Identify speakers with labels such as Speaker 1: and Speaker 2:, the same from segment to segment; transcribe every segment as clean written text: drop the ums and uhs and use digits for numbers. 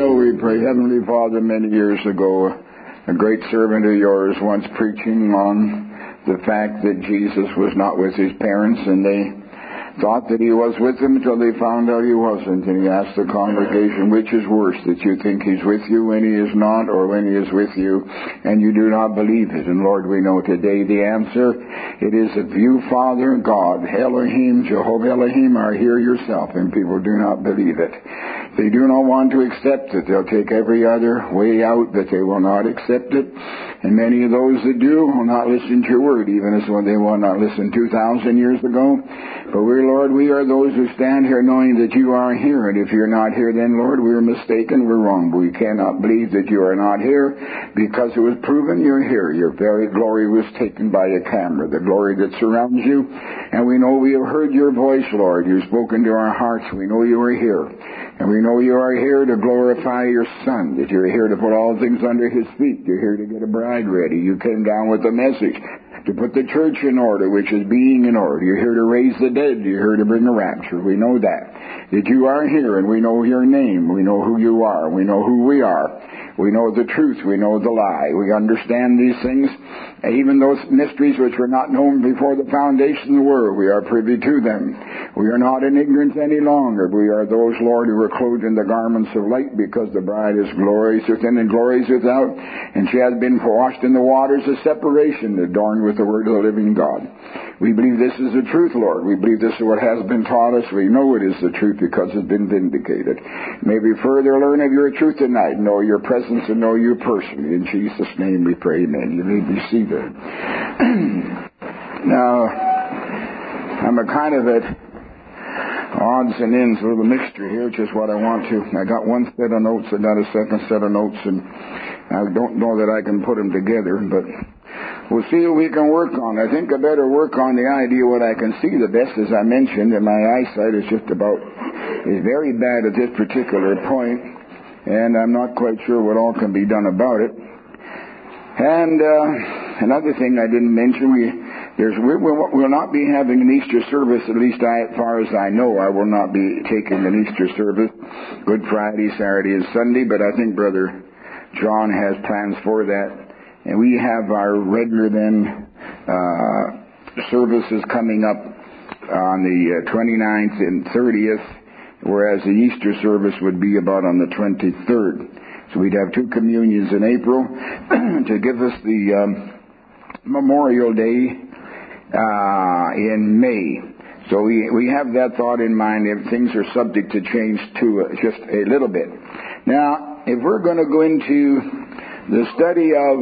Speaker 1: shall we pray. Heavenly Father, many years ago, a great servant of yours once preaching on the fact that Jesus was not with his parents, and they thought that he was with them until they found out he wasn't. And he asked the congregation, which is worse, that you think he's with you when he is not, or when he is with you and you do not believe it? And Lord, we know today the answer. It is that you, Father, God, Elohim, Jehovah Elohim, are here yourself, and people do not believe it. They do not want to accept it. They'll take every other way out, but they will not accept it. And many of those that do will not listen to your word, even as when they will not listen 2,000 years ago. But Lord, we are those who stand here knowing that you are here. And if you're not here, then, Lord, we're mistaken, we're wrong. We cannot believe that you are not here, because it was proven you're here. Your very glory was taken by a camera, the glory that surrounds you. And we know we have heard your voice, Lord. You've spoken to our hearts. We know you are here. And we know you are here to glorify your Son, that you're here to put all things under his feet. You're here to get a bride ready. You came down with a message to put the church in order, which is being in order. You're here to raise the dead. You're here to bring a rapture. We know that you are here, and we know your name. We know who you are. We know who we are. We know the truth. We know the lie. We understand these things, even those mysteries which were not known before the foundation of the world. We are privy to them. We are not in ignorance any longer. We are those, Lord, who are clothed in the garments of light, because the bride is glorious within and glorious without, and she has been washed in the waters of separation, adorned with the word of the living God. We believe this is the truth, Lord. We believe this is what has been taught us. We know it is the truth because it's been vindicated. May we further learn of your truth tonight, know your presence and know you personally. In Jesus' name we pray, amen. You may be seated. Now, I'm a kind of at odds and ends, a little mixture here, which is what I want to. I got one set of notes, I got a second set of notes, and I don't know that I can put them together, but we'll see what we can work on. I think I better work on the idea what I can see the best, as I mentioned, and my eyesight is very bad at this particular point, and I'm not quite sure what all can be done about it. And another thing I didn't mention, we'll not be having an Easter service, at least as far as I know. I will not be taking an Easter service, Good Friday, Saturday, and Sunday, but I think Brother John has plans for that. And we have our regular services coming up on the 29th and 30th, whereas the Easter service would be about on the 23rd. So we'd have two communions in April to give us the Memorial Day in May. So we have that thought in mind if things are subject to change to just a little bit. Now, if we're going to go into the study of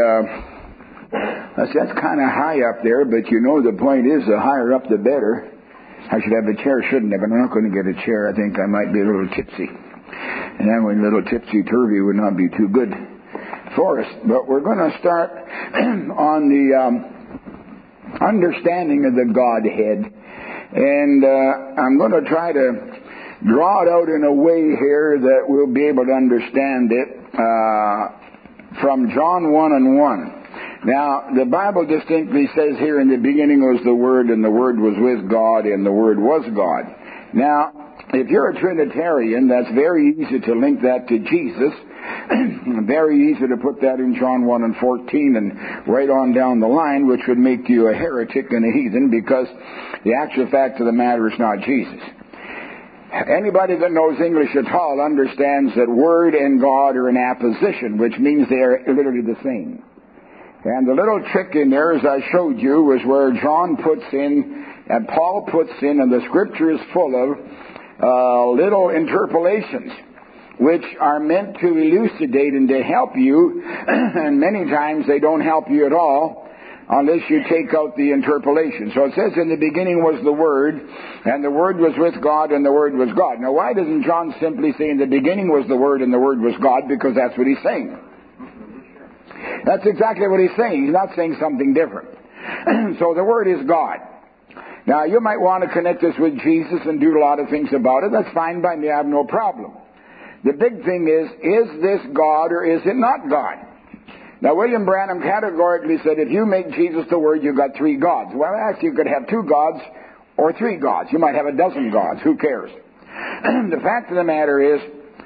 Speaker 1: that's kind of high up there, but you know the point is the higher up the better. I should have a chair, shouldn't I? But I'm not going to get a chair. I think I might be a little tipsy. And then when a little tipsy-turvy would not be too good for us. But we're going to start on the understanding of the Godhead. And I'm going to try to draw it out in a way here that we'll be able to understand it from John 1 and 1. Now, the Bible distinctly says here, in the beginning was the Word, and the Word was with God, and the Word was God. Now, if you're a Trinitarian, that's very easy to link that to Jesus. Very easy to put that in John 1 and 14 and right on down the line, which would make you a heretic and a heathen, because the actual fact of the matter is not Jesus. Anybody that knows English at all understands that Word and God are in apposition, which means they are literally the same. And the little trick in there, as I showed you, was where John puts in, and Paul puts in, and the Scripture is full of little interpolations, which are meant to elucidate and to help you, and many times they don't help you at all unless you take out the interpolation. So it says, in the beginning was the Word, and the Word was with God, and the Word was God. Now, why doesn't John simply say, in the beginning was the Word, and the Word was God? Because that's what he's saying. That's exactly what he's saying. He's not saying something different. So the Word is God. Now, you might want to connect this with Jesus and do a lot of things about it. That's fine by me. I have no problem. The big thing is this God or is it not God? Now, William Branham categorically said, if you make Jesus the Word, you've got three gods. Well, actually, you could have two gods or three gods. You might have a dozen gods. Who cares? The fact of the matter is,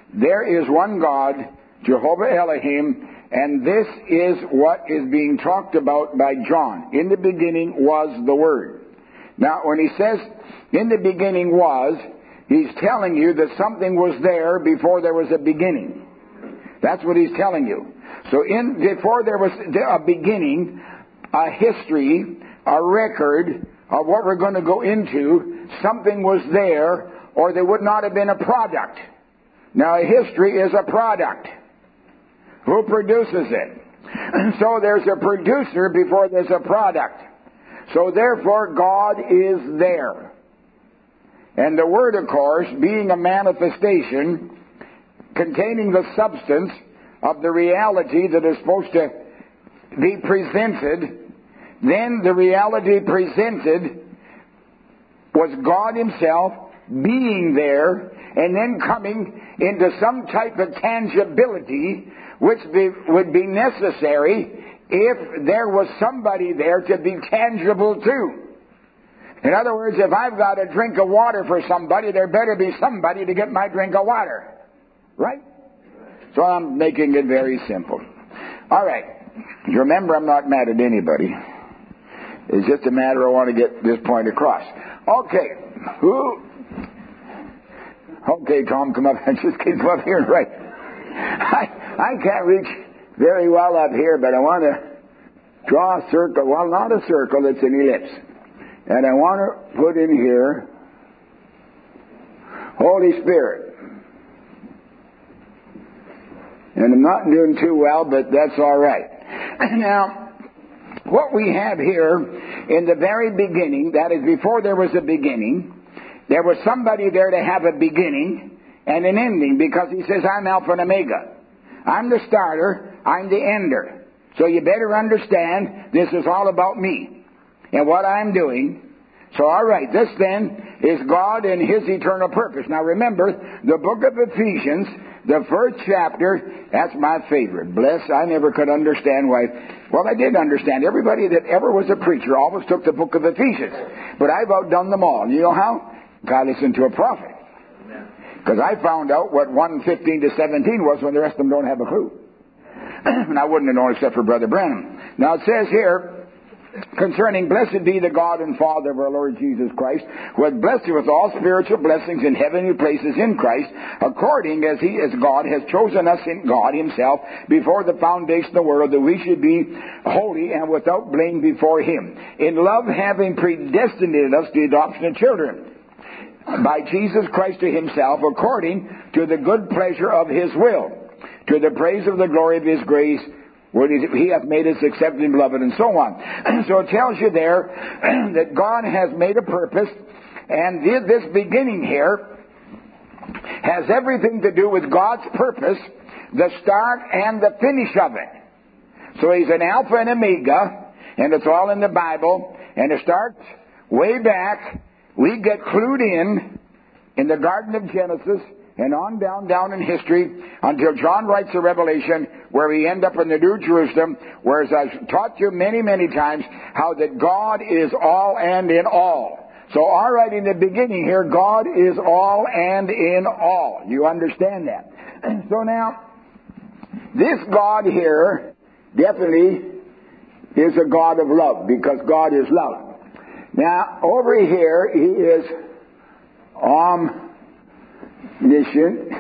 Speaker 1: there is one God, Jehovah Elohim, and this is what is being talked about by John. In the beginning was the Word. Now, when he says, in the beginning was, he's telling you that something was there before there was a beginning. That's what he's telling you. So before there was a beginning, a history, a record of what we're going to go into, something was there, or there would not have been a product. Now, a history is a product. Who produces it? So there's a producer before there's a product. So therefore, God is there. And the Word, of course, being a manifestation containing the substance of the reality that is supposed to be presented, then the reality presented was God Himself being there and then coming into some type of tangibility which would be necessary if there was somebody there to be tangible to. In other words, if I've got a drink of water for somebody, there better be somebody to get my drink of water. Right? So I'm making it very simple. All right. You remember, I'm not mad at anybody. It's just a matter I want to get this point across. Okay. Okay, Tom, come up and just come up here and write. I can't reach very well up here, but I want to draw a circle. Well, not a circle, it's an ellipse. And I want to put in here Holy Spirit. And I'm not doing too well, but that's all right. Now, what we have here in the very beginning, that is before there was a beginning, there was somebody there to have a beginning and an ending, because he says, I'm Alpha and Omega. I'm the starter, I'm the ender. So you better understand this is all about me and what I'm doing. So all right, this then is God and His eternal purpose. Now remember, the book of Ephesians, the first chapter, that's my favorite. I never could understand why. Well, I did understand. Everybody that ever was a preacher always took the book of Ephesians. But I've outdone them all. You know how? God listened to a prophet. Because I found out what 1:15 to 17 was when the rest of them don't have a clue. And I wouldn't have known except for Brother Branham. Now it says here, concerning, blessed be the God and Father of our Lord Jesus Christ, who hath blessed you with all spiritual blessings in heavenly places in Christ, according as He, as God, has chosen us in God Himself before the foundation of the world, that we should be holy and without blame before Him. In love, having predestinated us to adoption of children, by Jesus Christ to Himself, according to the good pleasure of His will, to the praise of the glory of His grace, where He hath made us accepted and beloved, and so on. So it tells you there that God has made a purpose, and this beginning here has everything to do with God's purpose, the start and the finish of it. So He's an Alpha and Omega, and it's all in the Bible, and it starts way back. We get clued in the Garden of Genesis, and on down in history, until John writes the Revelation, where we end up in the New Jerusalem, whereas I've taught you many, many times how that God is all and in all. So all right, in the beginning here, God is all and in all. You understand that? So now, this God here definitely is a God of love, because God is love. Now, over here, He is omniscient.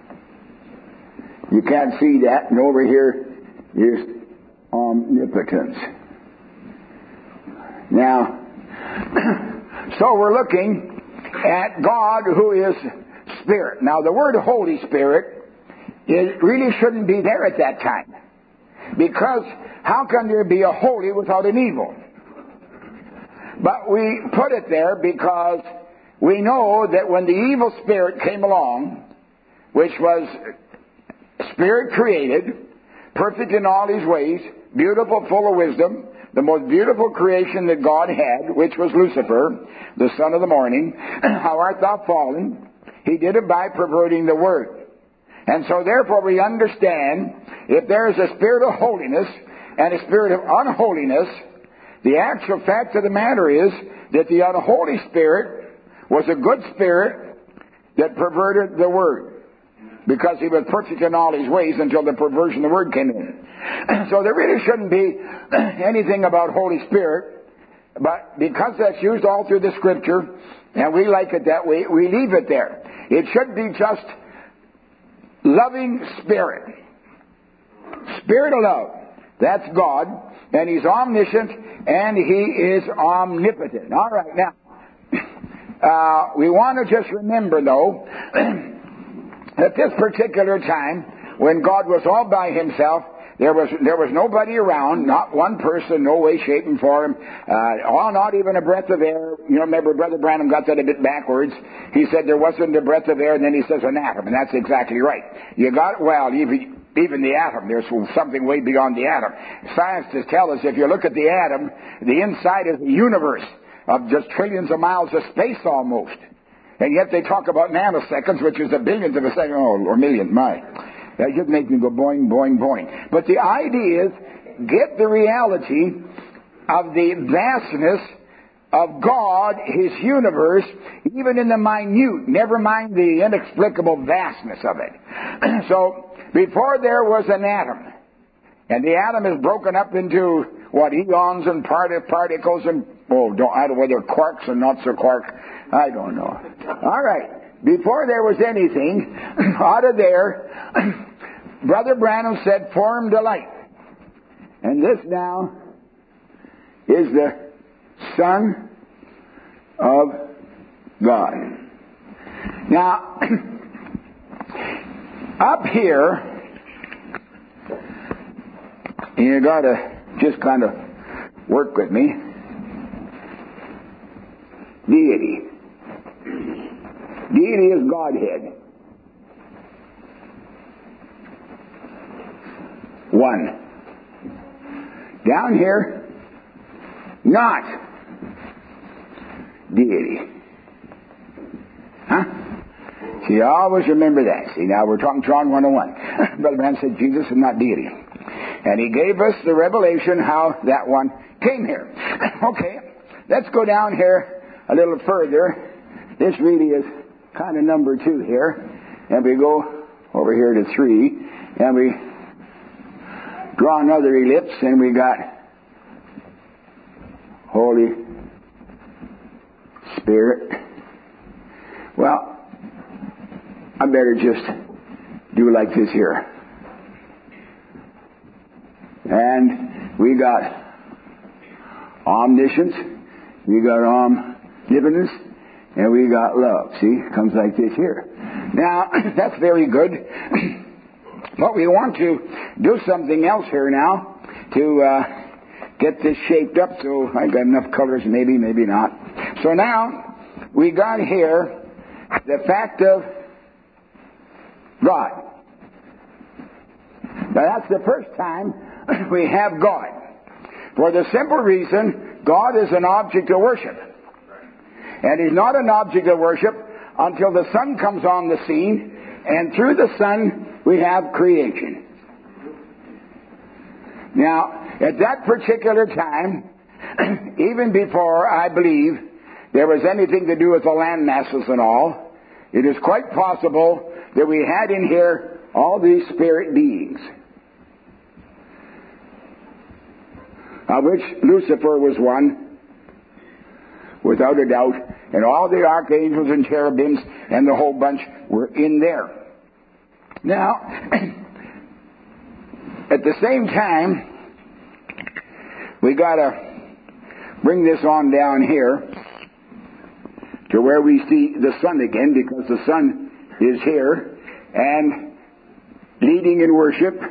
Speaker 1: You can't see that. And over here is omnipotence. Now, so we're looking at God, who is Spirit. Now, the word Holy Spirit, it really shouldn't be there at that time. Because how can there be a holy without an evil? But we put it there because we know that when the evil spirit came along, which was spirit created, perfect in all His ways, beautiful, full of wisdom, the most beautiful creation that God had, which was Lucifer, the son of the morning, how art thou fallen? He did it by perverting the word. And so therefore we understand, if there is a spirit of holiness and a spirit of unholiness, the actual fact of the matter is that the unholy spirit was a good spirit that perverted the word. because he was perfect in all his ways until the perversion of the word came in. So there really shouldn't be anything about Holy Spirit, but because that's used all through the Scripture, and we like it that way, we leave it there. It should be just loving Spirit. Spirit of love. That's God, and He's omniscient, and He is omnipotent. All right, now, we want to just remember, though, at this particular time, when God was all by Himself, there was nobody around, not one person, no way, shape, and form, not even a breath of air. You remember Brother Branham got that a bit backwards. He said there wasn't a breath of air, and then he says an atom, and that's exactly right. Even the atom, there's something way beyond the atom. Scientists tell us if you look at the atom, the inside is a universe of just trillions of miles of space almost. And yet they talk about nanoseconds, which is a billionth of a second, or million, my. That just makes me go boing, boing, boing. But the idea is, get the reality of the vastness of God, His universe, even in the minute, never mind the inexplicable vastness of it. So, before there was an atom, and the atom is broken up into, eons and particles and, I don't know whether quarks and not so quarks, I don't know. All right. Before there was anything, out of there, Brother Branham said, formed a light. And this now is the Son of God. Now, up here, you got to just kind of work with me. Deity. Deity is Godhead. One. Down here, not deity. Huh? See, always remember that. See, now we're talking John 1:1. Brother Branham said Jesus is not deity. And he gave us the revelation how that one came here. Okay, let's go down here a little further. This really is kind of number 2 here. And we go over here to 3. And we draw another ellipse, and we got Holy Spirit. Well, I better just do like this here. And we got omniscience, we got omnipotence, and we got love. See, it comes like this here. Now, that's very good. But we want to do something else here now to get this shaped up so I got enough colors, maybe not. So now, we got here the fact of God. Now that's the first time we have God. For the simple reason, God is an object of worship. And He's not an object of worship until the Son comes on the scene, and through the Son we have creation. Now, at that particular time, even before, I believe, there was anything to do with the land masses and all, it is quite possible that we had in here all these spirit beings, of which Lucifer was one, without a doubt, and all the archangels and cherubims and the whole bunch were in there. Now, at the same time, we got to bring this on down here to where we see the Son again, because the Son is here and leading in worship.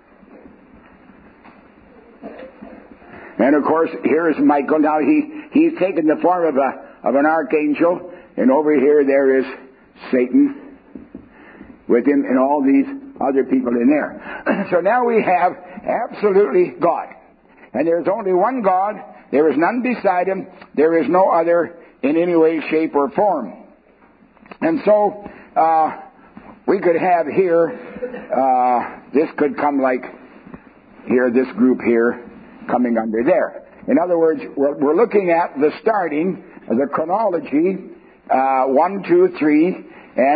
Speaker 1: And of course, here is Michael. Now he's taken the form of an archangel, and over here there is Satan with him and all these other people in there. So now we have absolutely God. And there's only one God. There is none beside Him. There is no other in any way, shape, or form. And so we could have here, this could come like here, this group here, coming under there. In other words, we're looking at the starting, the chronology, 1, 2, 3, and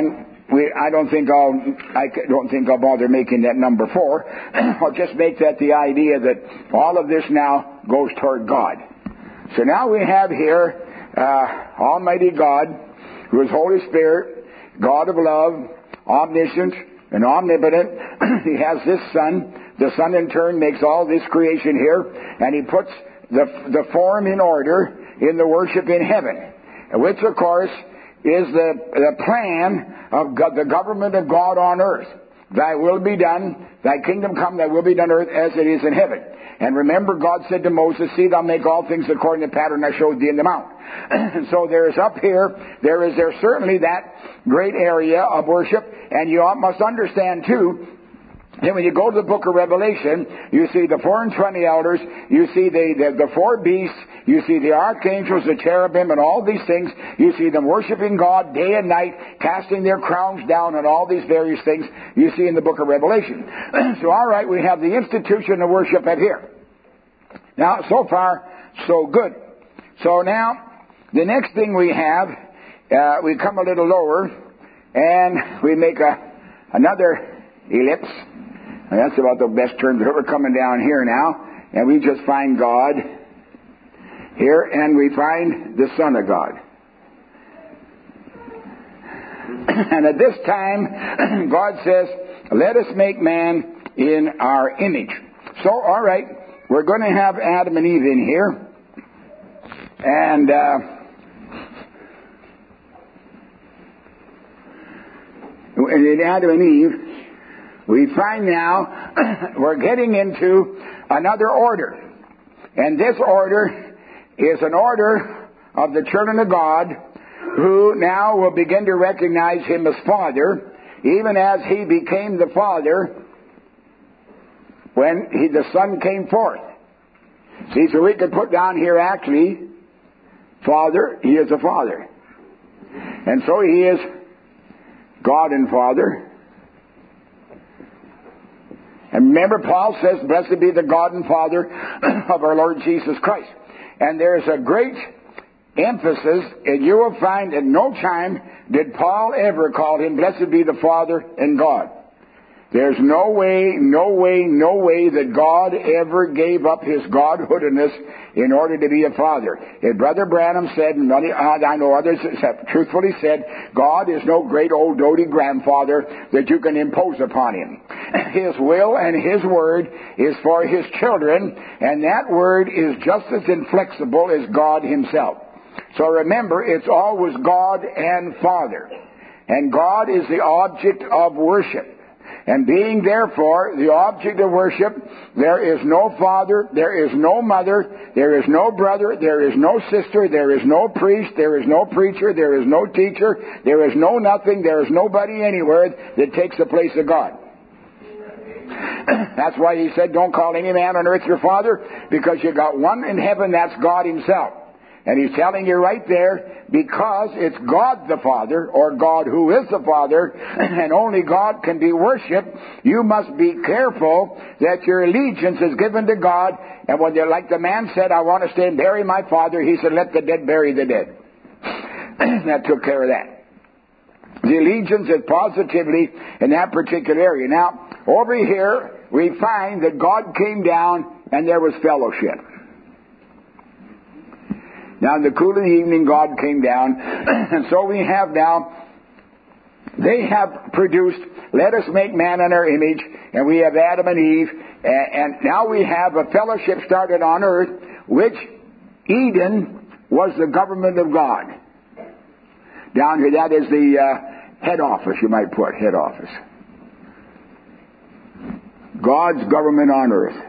Speaker 1: I don't think I'll bother making that number 4. I'll just make that the idea that all of this now goes toward God. So now we have here Almighty God, who is Holy Spirit, God of love, omniscient and omnipotent. He has this Son. The Son in turn makes all this creation here, and He puts the form in order in the worship in heaven, which of course is the plan of God, the government of God on earth. Thy will be done, thy kingdom come, thy will be done on earth as it is in heaven. And remember, God said to Moses, see, thou make all things according to the pattern I showed thee in the mount. And so there is up here, there's certainly that great area of worship. And you must understand too, then when you go to the book of Revelation, you see the 24 elders, you see the 4 beasts, you see the archangels, the cherubim, and all these things. You see them worshiping God day and night, casting their crowns down, and all these various things you see in the book of Revelation. So all right, we have the institution of worship at here. Now, so far, so good. So now, the next thing we have, we come a little lower, and we make another ellipse. And that's about the best term. We're coming down here now, and we just find God here, and we find the Son of God. And at this time, God says, let us make man in our image. So, all right, we're going to have Adam and Eve in here. And in Adam and Eve, we find now we're getting into another order. And this order is an order of the children of God who now will begin to recognize Him as Father, even as He became the Father when the Son came forth. See, so we could put down here actually, Father, He is a Father. And so He is God and Father. And remember, Paul says, blessed be the God and Father of our Lord Jesus Christ. And there's a great emphasis, and you will find at no time did Paul ever call Him, blessed be the Father and God. There's no way that God ever gave up His godhoodness in order to be a father. And Brother Branham said, and I know others have truthfully said, God is no great old doty grandfather that you can impose upon Him. His will and His word is for His children, and that word is just as inflexible as God Himself. So remember, it's always God and Father. And God is the object of worship. And being therefore the object of worship, there is no father, there is no mother, there is no brother, there is no sister, there is no priest, there is no preacher, there is no teacher, there is no nothing, there is nobody anywhere that takes the place of God. That's why He said, don't call any man on earth your father, because you got one in heaven, that's God Himself. And He's telling you right there, because it's God the Father, or God who is the Father, and only God can be worshipped, you must be careful that your allegiance is given to God. And when you're like the man said, I want to stay and bury my father, he said, let the dead bury the dead. That took care of that. The allegiance is positively in that particular area. Now, over here, we find that God came down and there was fellowship. Now, in the cool of the evening, God came down. And so we have now, they have produced, let us make man in our image, and we have Adam and Eve. And now we have a fellowship started on earth, which Eden was the government of God. Down here, that is the head office, you might put, head office. God's government on earth.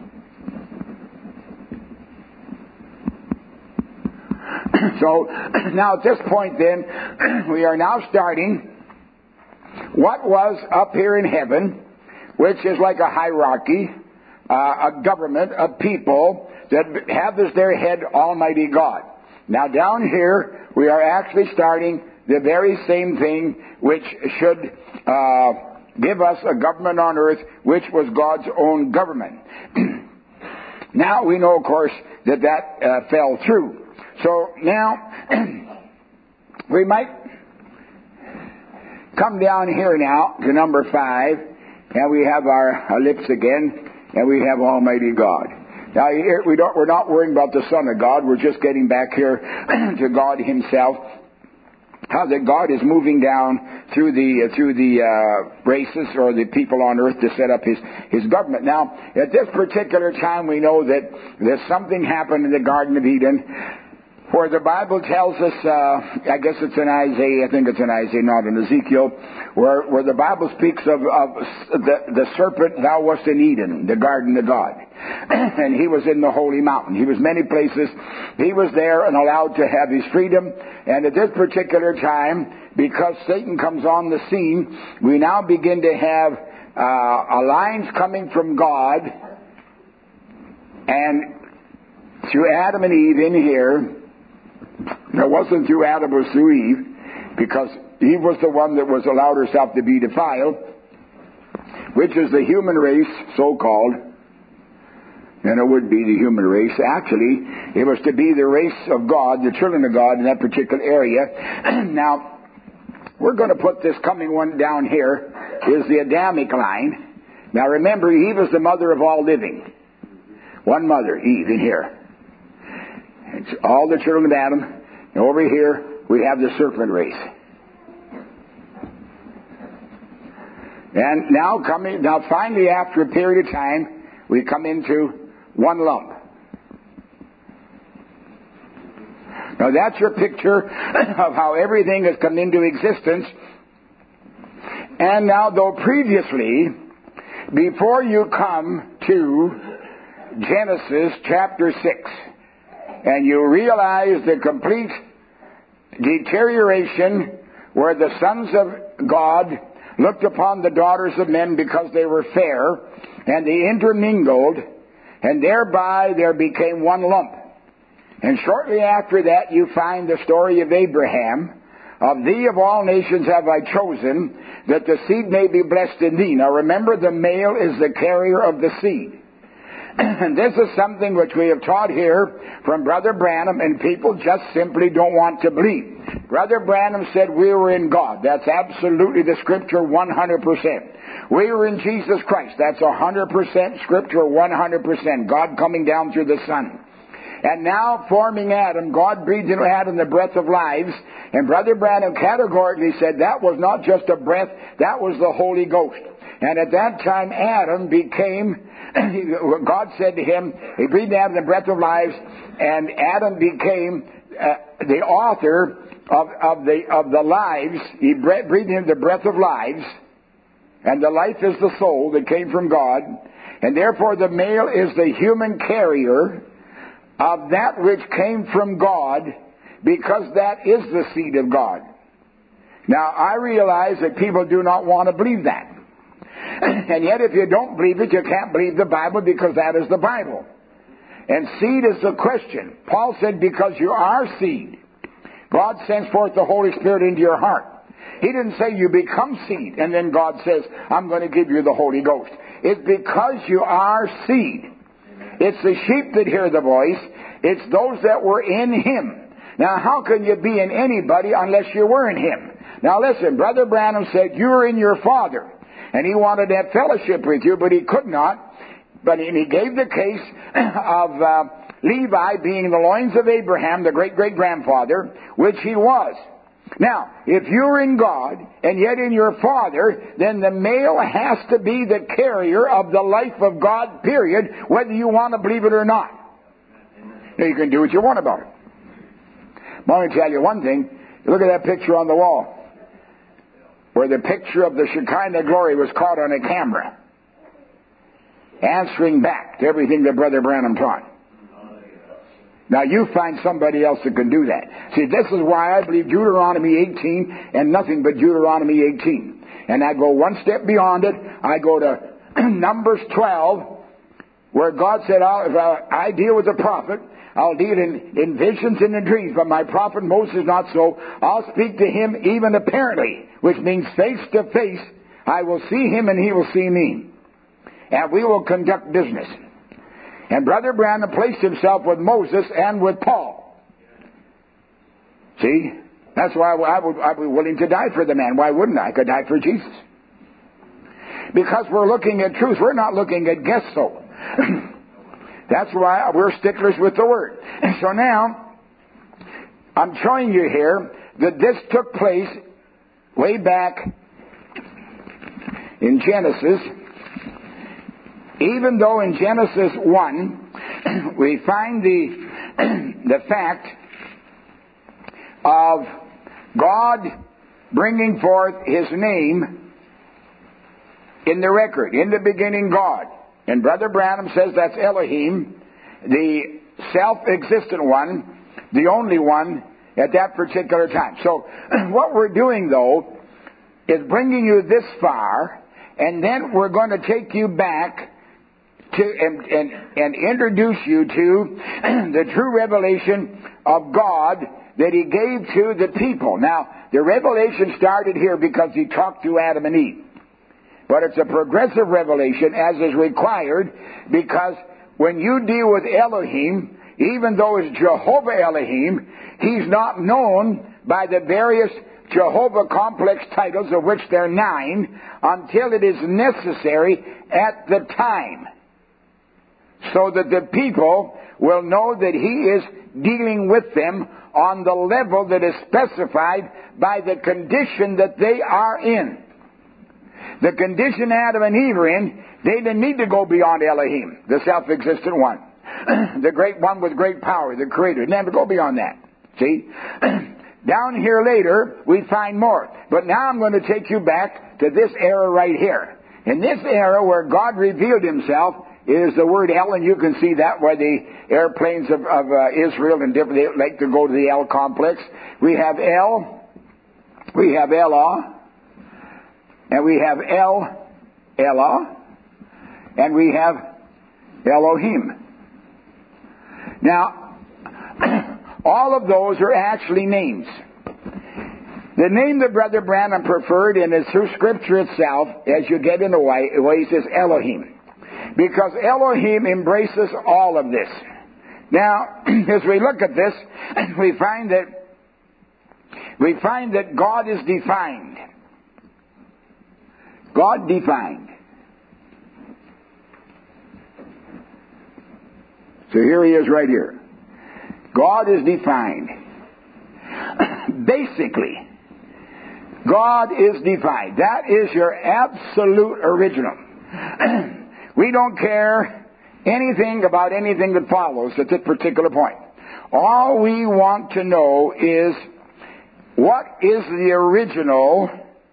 Speaker 1: So, now at this point then, we are now starting what was up here in heaven, which is like a hierarchy, a government of people that have as their head Almighty God. Now down here, we are actually starting the very same thing which should give us a government on earth, which was God's own government. Now we know, of course, that fell through. So now, we might come down here now to number 5, and we have our lips again, and we have Almighty God. Now, here we're not worrying about the Son of God. We're just getting back here to God Himself. How that God is moving down through the races or the people on earth to set up His government. Now, at this particular time, we know that there's something happened in the Garden of Eden, where the Bible tells us, I guess it's in Isaiah, I think it's in Isaiah, not in Ezekiel, where the Bible speaks of the serpent, thou wast in Eden, the garden of God. And he was in the holy mountain. He was many places. He was there and allowed to have his freedom. And at this particular time, because Satan comes on the scene, we now begin to have a lines coming from God, and through Adam and Eve in here. It wasn't through Adam, it was through Eve, because Eve was the one that was allowed herself to be defiled, which is the human race, so-called, and it would be the human race. Actually, it was to be the race of God, the children of God in that particular area. Now, we're going to put this coming one down here, is the Adamic line. Now remember, Eve is the mother of all living. One mother, Eve, in here. It's all the children of Adam. And over here, we have the serpent race. And now finally, after a period of time, we come into one lump. Now that's your picture of how everything has come into existence. And now, though previously, before you come to Genesis chapter 6, and you realize the complete deterioration where the sons of God looked upon the daughters of men because they were fair, and they intermingled, and thereby there became one lump. And shortly after that you find the story of Abraham. Of thee of all nations have I chosen, that the seed may be blessed in thee. Now remember, the male is the carrier of the seed. And this is something which we have taught here from Brother Branham, and people just simply don't want to believe. Brother Branham said we were in God. That's absolutely the Scripture 100%. We were in Jesus Christ. That's 100% Scripture 100%. God coming down through the Son. And now, forming Adam, God breathed into Adam the breath of lives. And Brother Branham categorically said that was not just a breath, that was the Holy Ghost. And at that time, Adam became, God said to him, he breathed out the breath of lives, and Adam became the author of the lives. He breathed in the breath of lives, and the life is the soul that came from God. And therefore the male is the human carrier of that which came from God, because that is the seed of God. Now, I realize that people do not want to believe that. And yet, if you don't believe it, you can't believe the Bible, because that is the Bible. And seed is the question. Paul said, because you are seed, God sends forth the Holy Spirit into your heart. He didn't say you become seed, and then God says, I'm going to give you the Holy Ghost. It's because you are seed. It's the sheep that hear the voice. It's those that were in Him. Now, how can you be in anybody unless you were in Him? Now, listen, Brother Branham said, you were in your Father. And he wanted to have fellowship with you, but he could not. But he gave the case of Levi being the loins of Abraham, the great-great-grandfather, which he was. Now, if you're in God, and yet in your Father, then the male has to be the carrier of the life of God, period, whether you want to believe it or not. Now, you can do what you want about it. But I'm going to tell you one thing. Look at that picture on the wall, where the picture of the Shekinah glory was caught on a camera, answering back to everything that Brother Branham taught. Now, you find somebody else that can do that. See, this is why I believe Deuteronomy 18 and nothing but Deuteronomy 18. And I go one step beyond it. I go to Numbers 12, where God said, if I deal with the prophet, I'll deal in visions and in dreams, but my prophet Moses not so. I'll speak to him even apparently, which means face to face. I will see him and he will see me. And we will conduct business. And Brother Branham placed himself with Moses and with Paul. See? That's why I'd be willing to die for the man. Why wouldn't I? I could die for Jesus. Because we're looking at truth. We're not looking at gusto. That's why we're sticklers with the Word. And so now, I'm showing you here that this took place way back in Genesis. Even though in Genesis 1, we find the fact of God bringing forth His name in the record. In the beginning, God. And Brother Branham says that's Elohim, the self-existent one, the only one at that particular time. So what we're doing, though, is bringing you this far, and then we're going to take you back to and introduce you to the true revelation of God that He gave to the people. Now, the revelation started here because He talked to Adam and Eve. But it's a progressive revelation, as is required, because when you deal with Elohim, even though it's Jehovah Elohim, He's not known by the various Jehovah complex titles, of which there are 9, until it is necessary at the time, so that the people will know that He is dealing with them on the level that is specified by the condition that they are in. The condition Adam and Eve are in, they didn't need to go beyond Elohim, the self-existent one. The great one with great power, the Creator. Never go beyond that. See? Down here later, we find more. But now I'm going to take you back to this era right here. In this era where God revealed Himself is the word El, and you can see that where the airplanes of Israel and different, they like to go to the El complex. We have El, we have Elah, and we have Elah, and we have Elohim. Now, all of those are actually names. The name that Brother Branham preferred, and is through Scripture itself, as you get in the way, he says Elohim. Because Elohim embraces all of this. Now, as we look at this, we find that God is defined. God defined. So here He is right here. God is defined. Basically, God is defined. That is your absolute original. We don't care anything about anything that follows at this particular point. All we want to know is what is the original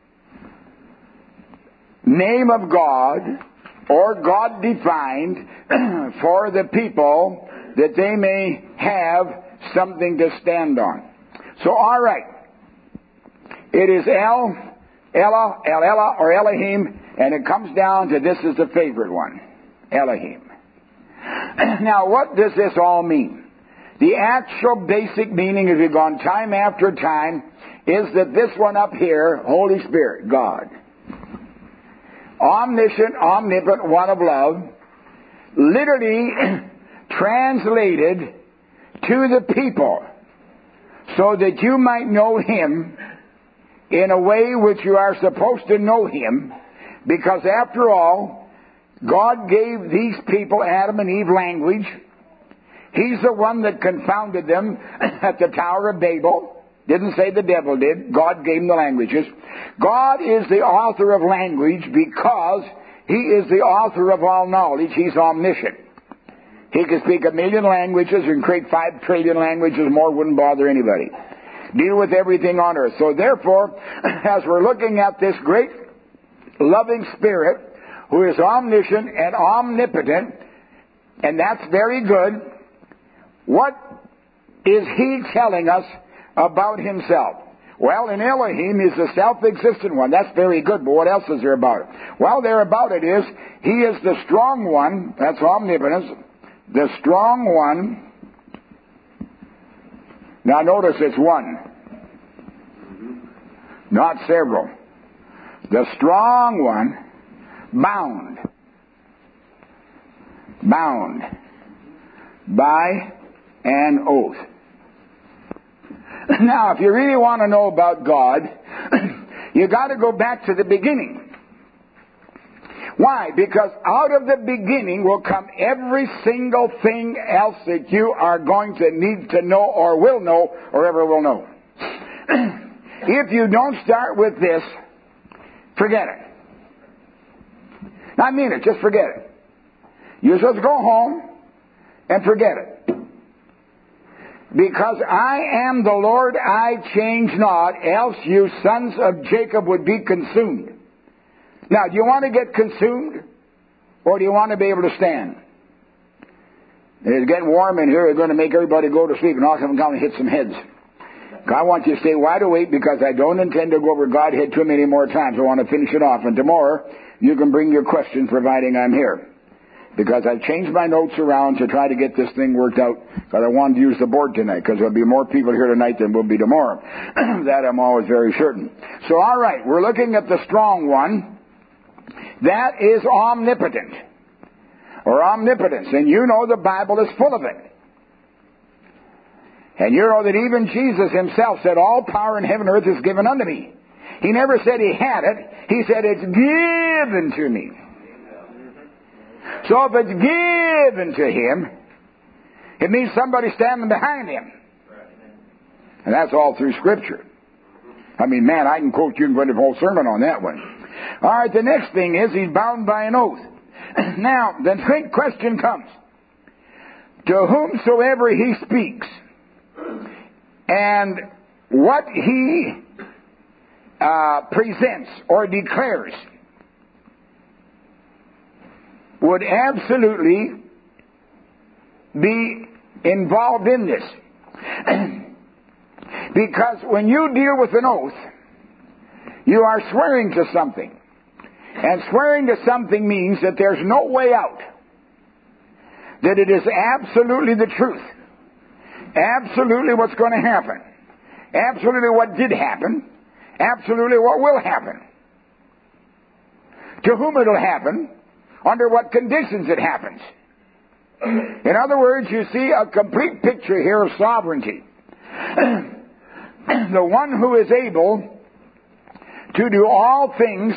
Speaker 1: name of God, or God defined, for the people, that they may have something to stand on. So, all right. It is Elah, or Elohim, and it comes down to this is the favorite one, Elohim. Now, what does this all mean? The actual basic meaning, as we've gone time after time, is that this one up here, Holy Spirit, God, omniscient, omnipotent, one of love, literally translated to the people so that you might know Him in a way which you are supposed to know Him, because after all, God gave these people, Adam and Eve, language. He's the one that confounded them at the Tower of Babel. Didn't say the devil did. God gave them the languages. God is the author of language because He is the author of all knowledge. He's omniscient. He could speak 1,000,000 languages and create 5 trillion languages. More wouldn't bother anybody. Deal with everything on earth. So therefore, as we're looking at this great loving Spirit who is omniscient and omnipotent, and that's very good, what is He telling us about Himself? Well, in Elohim, He's the self-existent one. That's very good, but what else is there about it? Well, there about it is, He is the strong one. That's omnipotence. The strong one. Now notice it's one, not several. The strong one, bound by an oath. Now, if you really want to know about God, you got to go back to the beginning. Why? Because out of the beginning will come every single thing else that you are going to need to know or will know or ever will know. If you don't start with this, forget it. I mean it, just forget it. You're supposed to go home and forget it. Because I am the Lord, I change not, else you sons of Jacob would be consumed. Now, do you want to get consumed? Or do you want to be able to stand? It's getting warm in here. We're going to make everybody go to sleep and all of them come and hit some heads. I want you to stay wide awake because I don't intend to go over Godhead too many more times. I want to finish it off. And tomorrow, you can bring your questions providing I'm here. Because I've changed my notes around to try to get this thing worked out. Because I wanted to use the board tonight. Because there'll be more people here tonight than will be tomorrow. That I'm always very certain. So, all right. We're looking at the strong one. That is omnipotent. Or omnipotence. And you know the Bible is full of it. And you know that even Jesus himself said, all power in heaven and earth is given unto me. He never said he had it. He said it's given to me. So if it's given to him, it means somebody standing behind him. And that's all through Scripture. I mean, man, I can quote you and put a whole sermon on that one. All right, the next thing is he's bound by an oath. Now, the great question comes. To whomsoever he speaks, and what he presents or declares would absolutely be involved in this. Because when you deal with an oath, you are swearing to something. And swearing to something means that there's no way out. That it is absolutely the truth. Absolutely what's going to happen. Absolutely what did happen. Absolutely what will happen. To whom it'll happen. Under what conditions it happens. In other words, you see a complete picture here of sovereignty. The one who is able to do all things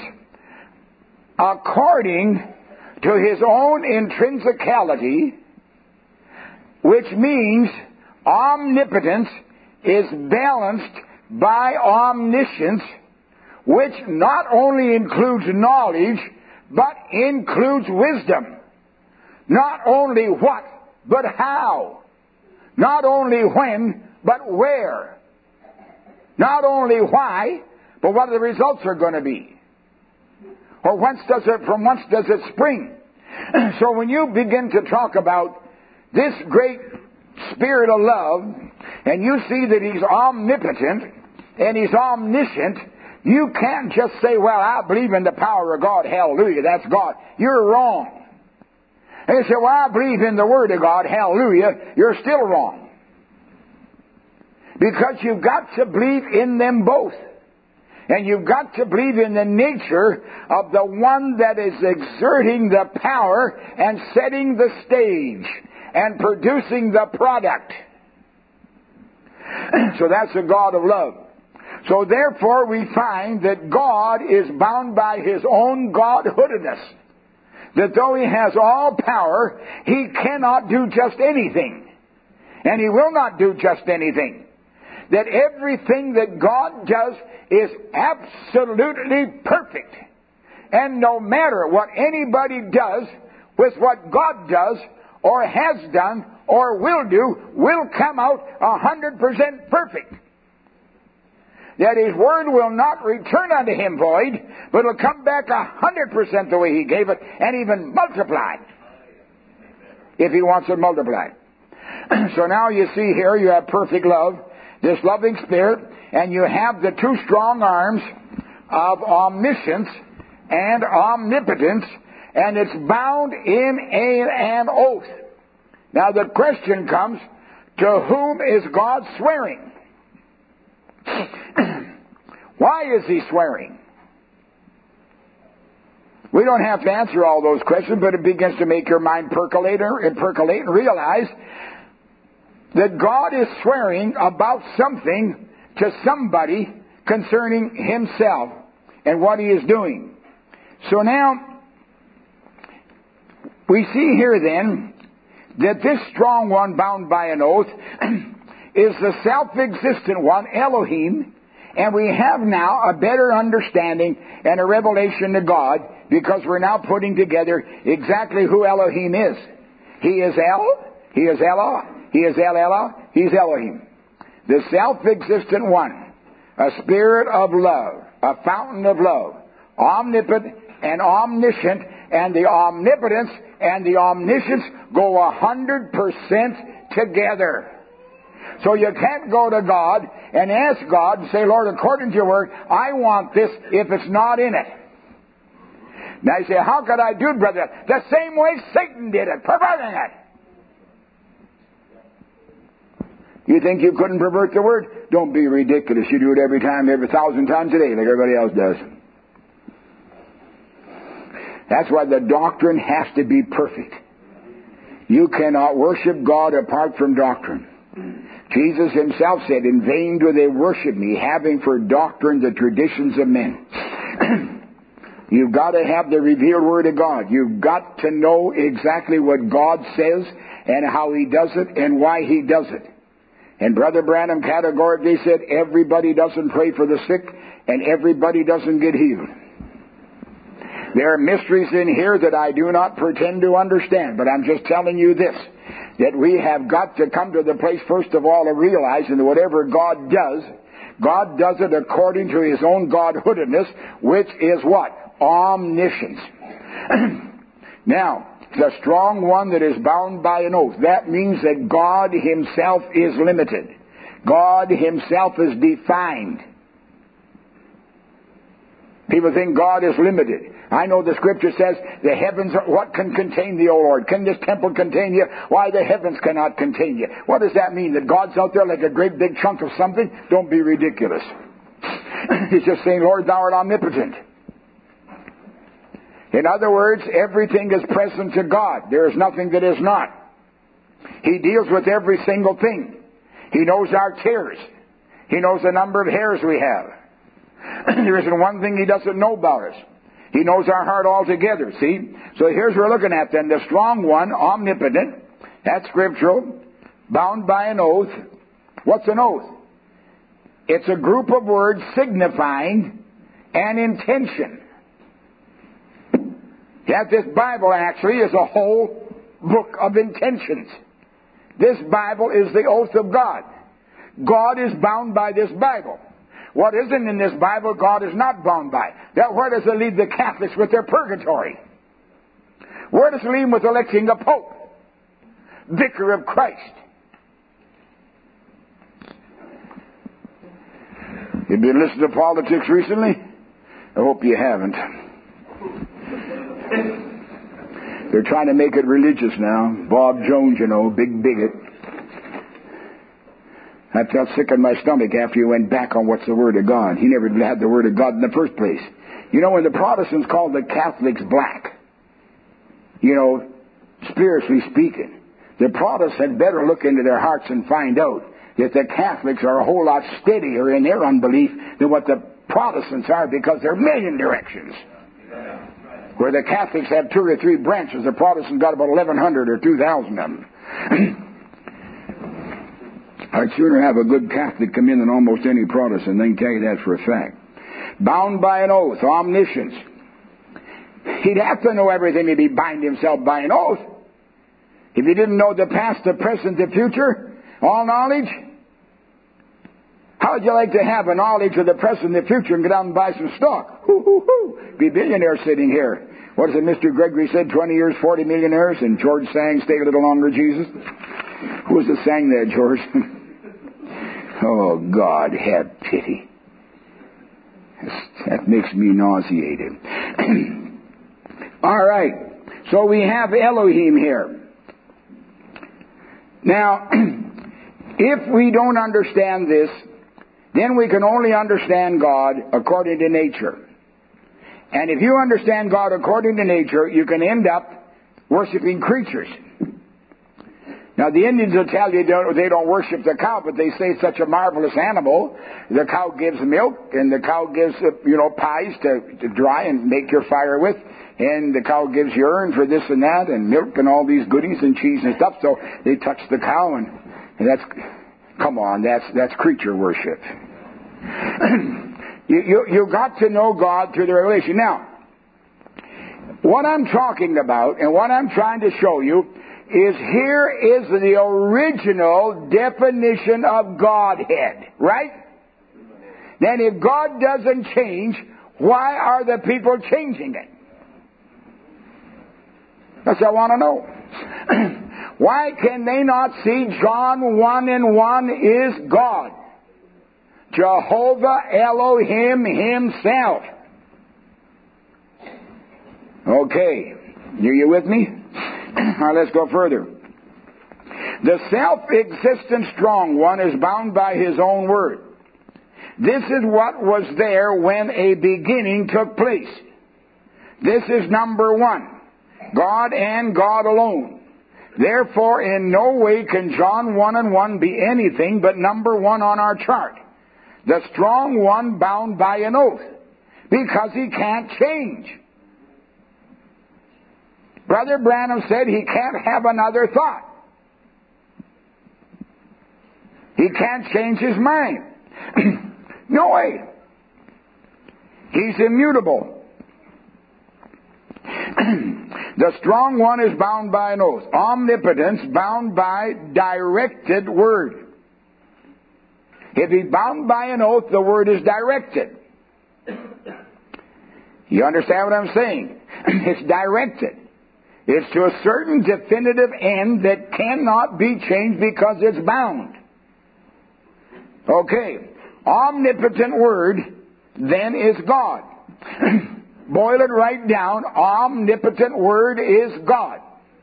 Speaker 1: according to his own intrinsicality, which means omnipotence is balanced by omniscience, which not only includes knowledge, but includes wisdom. Not only what, but how. Not only when, but where. Not only why, but what the results are going to be. Or from whence does it spring? So when you begin to talk about this great Spirit of love, and you see that he's omnipotent, and he's omniscient, you can't just say, well, I believe in the power of God, hallelujah, that's God. You're wrong. And you say, well, I believe in the Word of God, hallelujah, you're still wrong. Because you've got to believe in them both. And you've got to believe in the nature of the one that is exerting the power and setting the stage and producing the product. So that's the God of love. So therefore we find that God is bound by his own Godhoodness. That though he has all power, he cannot do just anything. And he will not do just anything. That everything that God does is absolutely perfect. And no matter what anybody does with what God does, or has done, or will do, will come out 100% perfect. That his word will not return unto him void, but will come back 100% the way he gave it, and even multiplied. If he wants it multiplied. So now you see here, you have perfect love, this loving Spirit, and you have the two strong arms of omniscience and omnipotence, and it's bound in an oath. Now the question comes, to whom is God swearing? Why is he swearing? We don't have to answer all those questions, but it begins to make your mind percolate and realize that God is swearing about something to somebody concerning himself and what he is doing. So now, we see here then that this strong one bound by an oath is the self-existent one, Elohim, and we have now a better understanding and a revelation to God because we're now putting together exactly who Elohim is. He is El, He is Elah, He is El-Elah, He's Elohim. The self-existent one, a spirit of love, a fountain of love, omnipotent and omniscient, and the omnipotence and the omniscience go 100% together. So you can't go to God and ask God and say, Lord, according to your word, I want this if it's not in it. Now you say, how could I do it, brother? The same way Satan did it, perverting it. You think you couldn't pervert the word? Don't be ridiculous. You do it every time, every 1,000 times a day, like everybody else does. That's why the doctrine has to be perfect. You cannot worship God apart from doctrine. Jesus himself said, in vain do they worship me, having for doctrine the traditions of men. You've got to have the revealed word of God. You've got to know exactly what God says and how he does it and why he does it. And Brother Branham categorically said, everybody doesn't pray for the sick and everybody doesn't get healed. There are mysteries in here that I do not pretend to understand, but I'm just telling you this, that we have got to come to the place, first of all, of realizing that whatever God does it according to his own Godhoodedness, which is what? Omniscience. Now, the strong one that is bound by an oath. That means that God himself is limited. God himself is defined. People think God is limited. I know the scripture says the heavens, what can contain thee, O Lord? Can this temple contain you? Why, the heavens cannot contain you. What does that mean? That God's out there like a great big chunk of something? Don't be ridiculous. He's just saying, Lord, thou art omnipotent. In other words, everything is present to God. There is nothing that is not. He deals with every single thing. He knows our cares. He knows the number of hairs we have. There isn't one thing he doesn't know about us. He knows our heart altogether, see? So here's what we're looking at then. The strong one, omnipotent, that's scriptural, bound by an oath. What's an oath? It's a group of words signifying an intention. Yeah, this Bible actually is a whole book of intentions. This Bible is the oath of God. God is bound by this Bible. What isn't in this Bible, God is not bound by. Now, where does it leave the Catholics with their purgatory? Where does it leave them with electing a Pope? Vicar of Christ. You've been listening to politics recently? I hope you haven't. They're trying to make it religious now. Bob Jones, you know, big bigot. I felt sick in my stomach after he went back on what's the Word of God. He never had the Word of God in the first place. You know, when the Protestants called the Catholics black, you know, spiritually speaking, the Protestants had better look into their hearts and find out that the Catholics are a whole lot steadier in their unbelief than what the Protestants are, because they're a million directions. Where the Catholics have 2 or 3 branches, the Protestants got about 1,100 or 2,000 of them. I'd sooner have a good Catholic come in than almost any Protestant. They can tell you that for a fact. Bound by an oath, omniscience. He'd have to know everything if he bind himself by an oath. If he didn't know the past, the present, the future, all knowledge, how would you like to have a knowledge of the present and the future and get out and buy some stock? Be a billionaire sitting here. What is it Mr. Gregory said, 20 years, 40 millionaires? And George sang, stay a little longer, Jesus. Who was that sang that, George? Oh, God, have pity. That makes me nauseated. All right. So we have Elohim here. Now, if we don't understand this, then we can only understand God according to nature. And if you understand God according to nature, you can end up worshiping creatures. Now, the Indians will tell you they don't worship the cow, but they say it's such a marvelous animal. The cow gives milk, and the cow gives, pies to dry and make your fire with. And the cow gives urine for this and that, and milk and all these goodies and cheese and stuff. So they touch the cow, and that's, come on, that's creature worship. You got to know God through the revelation. Now, what I'm talking about and what I'm trying to show you is here is the original definition of Godhead, right? Then if God doesn't change, why are the people changing it? That's what I want to know. Why can they not see John 1 and 1 is God? Jehovah Elohim Himself. Okay. Are you with me? Now let's go further. The self-existent strong one is bound by his own word. This is what was there when a beginning took place. This is number one. God and God alone. Therefore, in no way can John 1 and 1 be anything but number one on our chart. The strong one bound by an oath. Because he can't change. Brother Branham said he can't have another thought. He can't change his mind. No way. He's immutable. The strong one is bound by an oath. Omnipotence bound by directed word. If he's bound by an oath, the word is directed. You understand what I'm saying? It's directed. It's to a certain definitive end that cannot be changed because it's bound. Okay. Omnipotent word then is God. Boil it right down. Omnipotent word is God.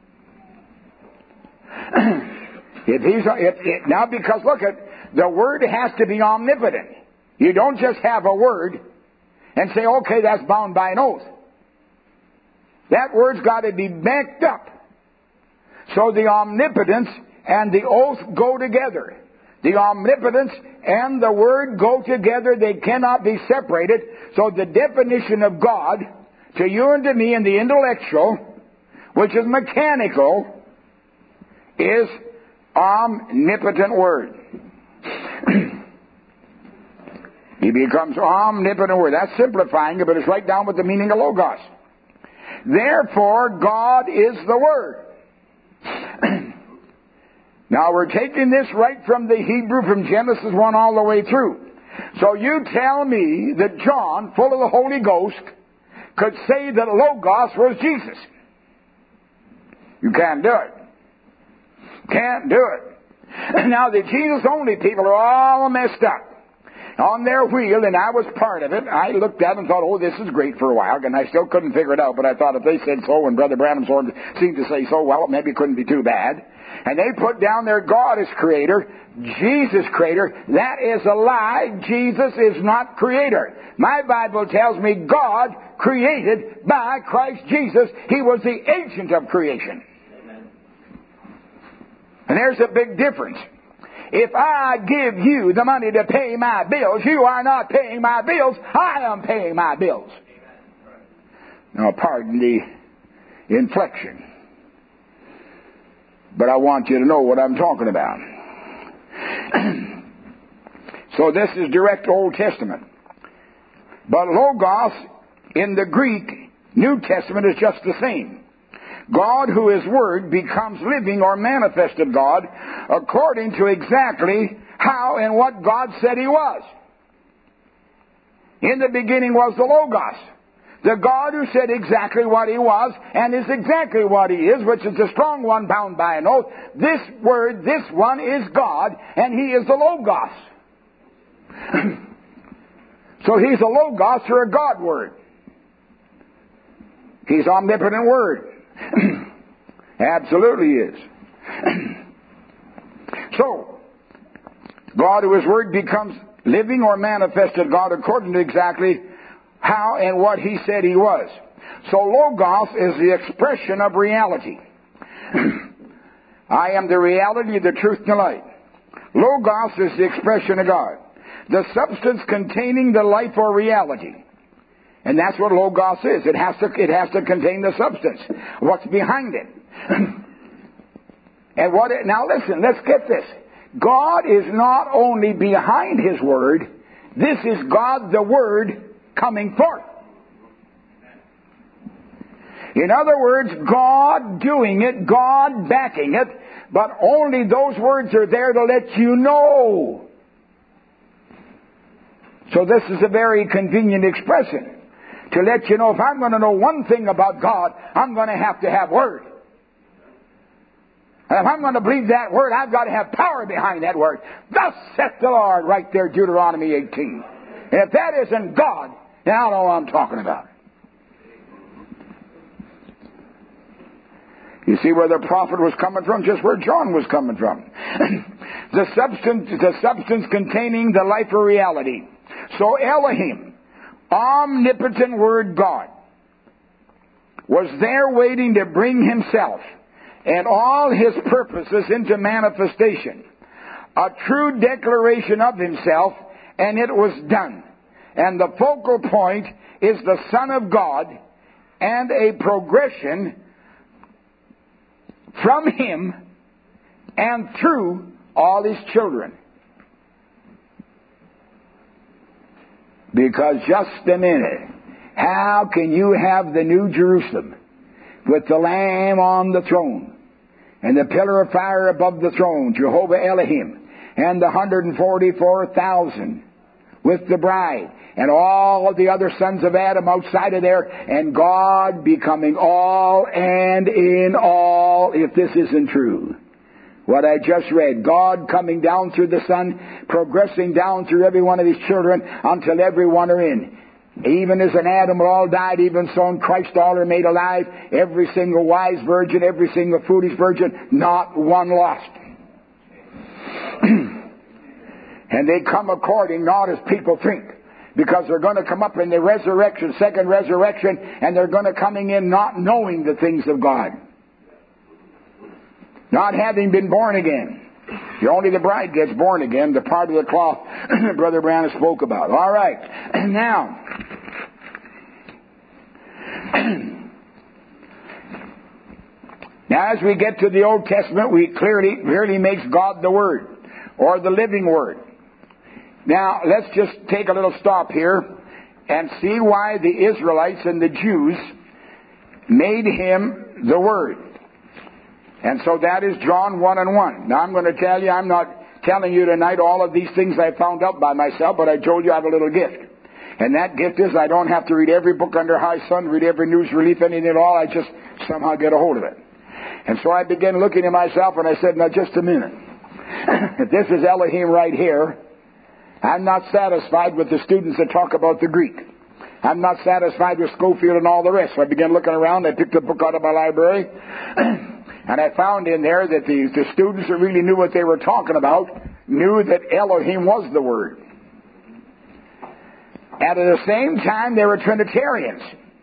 Speaker 1: Now, because look at, the word has to be omnipotent. You don't just have a word and say, okay, that's bound by an oath. That word's got to be backed up. So the omnipotence and the oath go together. The omnipotence and the word go together. They cannot be separated. So the definition of God to you and to me in the intellectual, which is mechanical, is omnipotent word. He becomes omnipotent word. That's simplifying it, but it's right down with the meaning of Logos. Therefore, God is the Word. Now, we're taking this right from the Hebrew, from Genesis 1 all the way through. So you tell me that John, full of the Holy Ghost, could say that Logos was Jesus. You can't do it. Can't do it. Now, the Jesus-only people are all messed up on their wheel, and I was part of it. I looked at it and thought, oh, this is great for a while, and I still couldn't figure it out, but I thought if they said so, and Brother Branham seemed to say so, well, maybe it couldn't be too bad. And they put down their God as creator, Jesus creator. That is a lie. Jesus is not creator. My Bible tells me God created by Christ Jesus. He was the agent of creation. And there's a big difference. If I give you the money to pay my bills, you are not paying my bills. I am paying my bills. Now, pardon the inflection, but I want you to know what I'm talking about. So this is direct Old Testament. But Logos in the Greek New Testament is just the same. God, who is Word, becomes living or manifested God according to exactly how and what God said He was. In the beginning was the Logos, the God who said exactly what He was and is exactly what He is, which is the strong one bound by an oath. This Word, this one, is God, and He is the Logos. So He's a Logos or a God Word. He's omnipotent Word. Absolutely is. So, God, who is Word, becomes living or manifested God according to exactly how and what He said He was. So Logos is the expression of reality. I am the reality, the truth, and the light. Logos is the expression of God. The substance containing the life or reality. And that's what Logos is. It has to contain the substance. What's behind it. And now listen, let's get this. God is not only behind His Word, this is God the Word coming forth. In other words, God doing it, God backing it, but only those words are there to let you know. So this is a very convenient expression to let you know if I'm going to know one thing about God, I'm going to have Word. And if I'm going to believe that Word, I've got to have power behind that Word. Thus saith the Lord, right there, Deuteronomy 18. And if that isn't God, then I don't know what I'm talking about. You see where the prophet was coming from? Just where John was coming from. The substance containing the life or reality. So Elohim, omnipotent Word God, was there waiting to bring Himself and all His purposes into manifestation. A true declaration of Himself, and it was done. And the focal point is the Son of God and a progression from Him and through all His children. Because just a minute, how can you have the New Jerusalem with the Lamb on the throne and the pillar of fire above the throne, Jehovah Elohim, and the 144,000 with the bride and all of the other sons of Adam outside of there, and God becoming all and in all, if this isn't true? What I just read, God coming down through the Son, progressing down through every one of His children until every one are in. Even as in Adam all died, even so in Christ all are made alive. Every single wise virgin, every single foolish virgin, not one lost. And they come according, not as people think. Because they're going to come up in the resurrection, second resurrection, and they're going to coming in not knowing the things of God. Not having been born again. Only the bride gets born again, the part of the cloth Brother Branham spoke about. All right. And now, as we get to the Old Testament, we clearly makes God the Word, or the living Word. Now, let's just take a little stop here and see why the Israelites and the Jews made Him the Word. And so that is John 1 and 1. Now, I'm going to tell you, I'm not telling you tonight all of these things I found out by myself, but I told you I have a little gift. And that gift is I don't have to read every book under high sun, read every news relief, anything at all. I just somehow get a hold of it. And so I began looking at myself and I said, now just a minute. If this is Elohim right here, I'm not satisfied with the students that talk about the Greek. I'm not satisfied with Schofield and all the rest. So I began looking around. I picked a book out of my library. And I found in there that the students that really knew what they were talking about knew that Elohim was the Word. And at the same time, they were Trinitarians.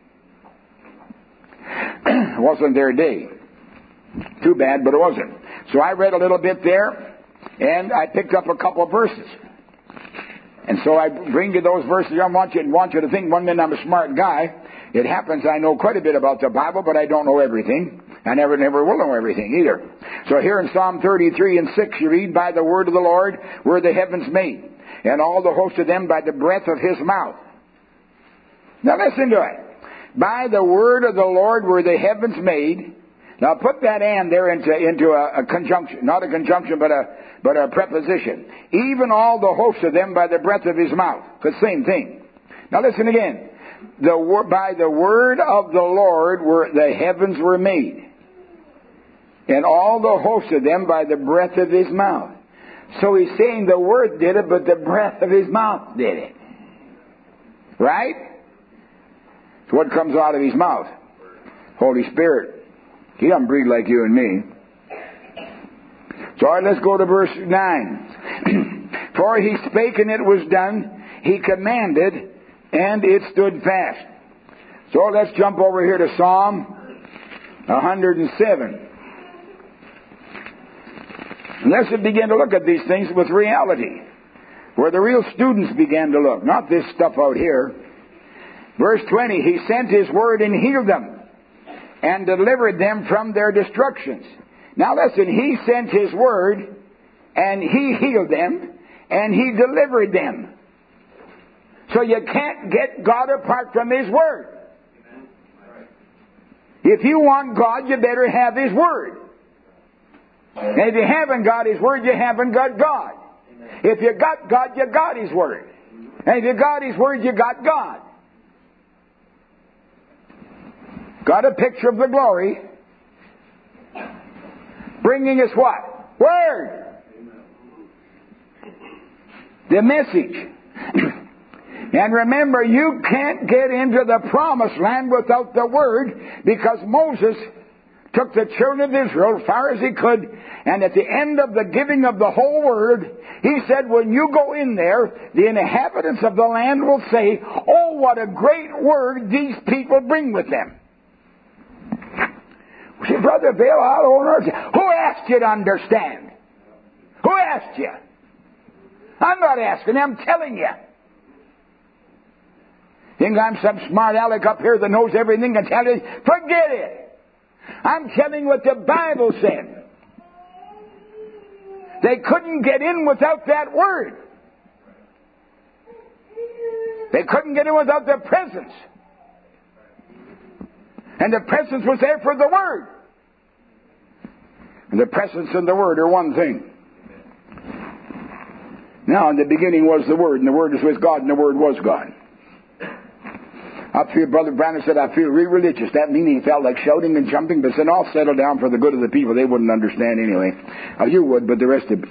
Speaker 1: It wasn't their day. Too bad, but it wasn't. So I read a little bit there, and I picked up a couple of verses. And so I bring you those verses. I want you to think one minute I'm a smart guy. It happens I know quite a bit about the Bible, but I don't know everything. I never will know everything either. So here in Psalm 33 and 6 you read, by the word of the Lord were the heavens made, and all the host of them by the breath of His mouth. Now listen to it. By the word of the Lord were the heavens made. Now put that and there into a conjunction, not a conjunction, but a preposition. Even all the hosts of them by the breath of His mouth. The same thing. Now listen again. By the word of the Lord were the heavens were made, and all the hosts of them by the breath of His mouth. So He's saying the Word did it, but the breath of His mouth did it. Right? So what comes out of His mouth? Holy Spirit. He doesn't breathe like you and me. So all right, let's go to verse 9. For He spake and it was done. He commanded and it stood fast. So let's jump over here to Psalm 107. Let's begin to look at these things with reality, where the real students began to look, not this stuff out here. Verse 20, He sent His word and healed them and delivered them from their destructions. Now listen, He sent His word and He healed them and He delivered them. So you can't get God apart from His word. If you want God, you better have His word. And if you haven't got His word, you haven't got God. If you got God, you got His word. And if you got His word, you got God. Got a picture of the glory. Bringing us what? Word. The message. And remember, you can't get into the promised land without the word, because Moses took the children of Israel as far as he could, and at the end of the giving of the whole word, he said, when you go in there, the inhabitants of the land will say, oh, what a great word these people bring with them. See, Brother Bill, I don't know. Who asked you to understand? Who asked you? I'm not asking, I'm telling you. Think I'm some smart aleck up here that knows everything and tell you? Forget it. I'm telling what the Bible said. They couldn't get in without that word. They couldn't get in without the presence. And the presence was there for the word. And the presence and the word are one thing. Now, in the beginning was the word, and the word was with God, and the word was God. Up here, Brother Branham said, I feel really religious. That meaning he felt like shouting and jumping, but said, all settle down for the good of the people. They wouldn't understand anyway. You would, but the rest of it.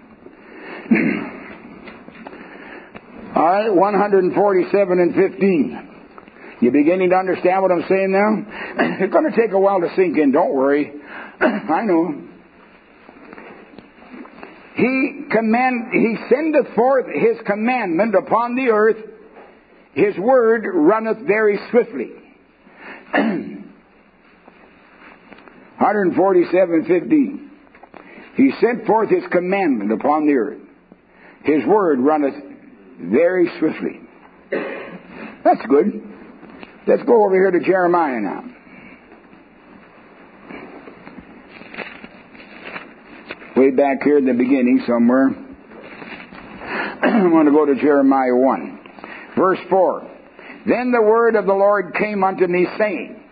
Speaker 1: All right, 147 and 15. You beginning to understand what I'm saying now? It's going to take a while to sink in. Don't worry. I know. He sendeth forth His commandment upon the earth. His word runneth very swiftly. 147:15. He sent forth His commandment upon the earth. His word runneth very swiftly. That's good. Let's go over here to Jeremiah now. Way back here in the beginning somewhere. I'm going to go to Jeremiah 1. Verse 4. Then the word of the Lord came unto me, saying,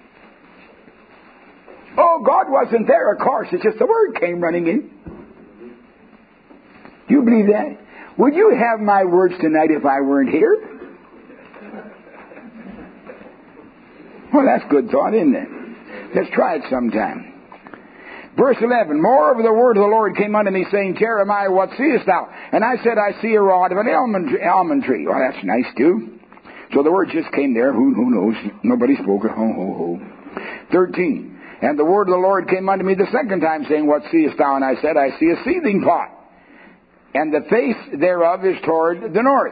Speaker 1: oh, God wasn't there, of course. It's just the word came running in. Do you believe that? Would you have my words tonight if I weren't here? Well, that's good thought, isn't it? Let's try it sometime. Verse 11, moreover the word of the Lord came unto me, saying, Jeremiah, what seest thou? And I said, I see a rod of an almond tree. Well, that's nice, too. So the word just came there. Who knows? Nobody spoke it. Ho, ho, ho. 13, and the word of the Lord came unto me the second time, saying, what seest thou? And I said, I see a seething pot, and the face thereof is toward the north.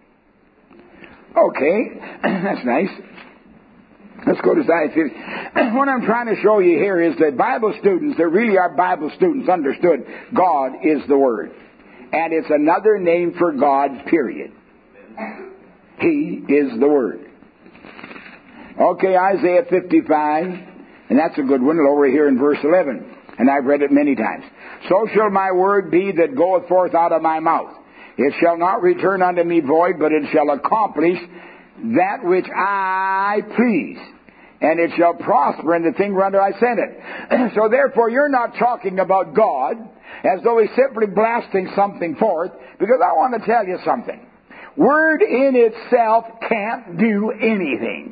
Speaker 1: Okay, that's nice. Let's go to Isaiah 50. What I'm trying to show you here is that Bible students, that really are Bible students, understood God is the Word. And it's another name for God, period. He is the Word. Okay, Isaiah 55, and that's a good one, over here in verse 11. And I've read it many times. So shall my word be that goeth forth out of my mouth. It shall not return unto me void, but it shall accomplish that which I please, and it shall prosper in the thing whereunto I sent it. So therefore you're not talking about God as though He's simply blasting something forth, because I want to tell you something. Word in itself can't do anything.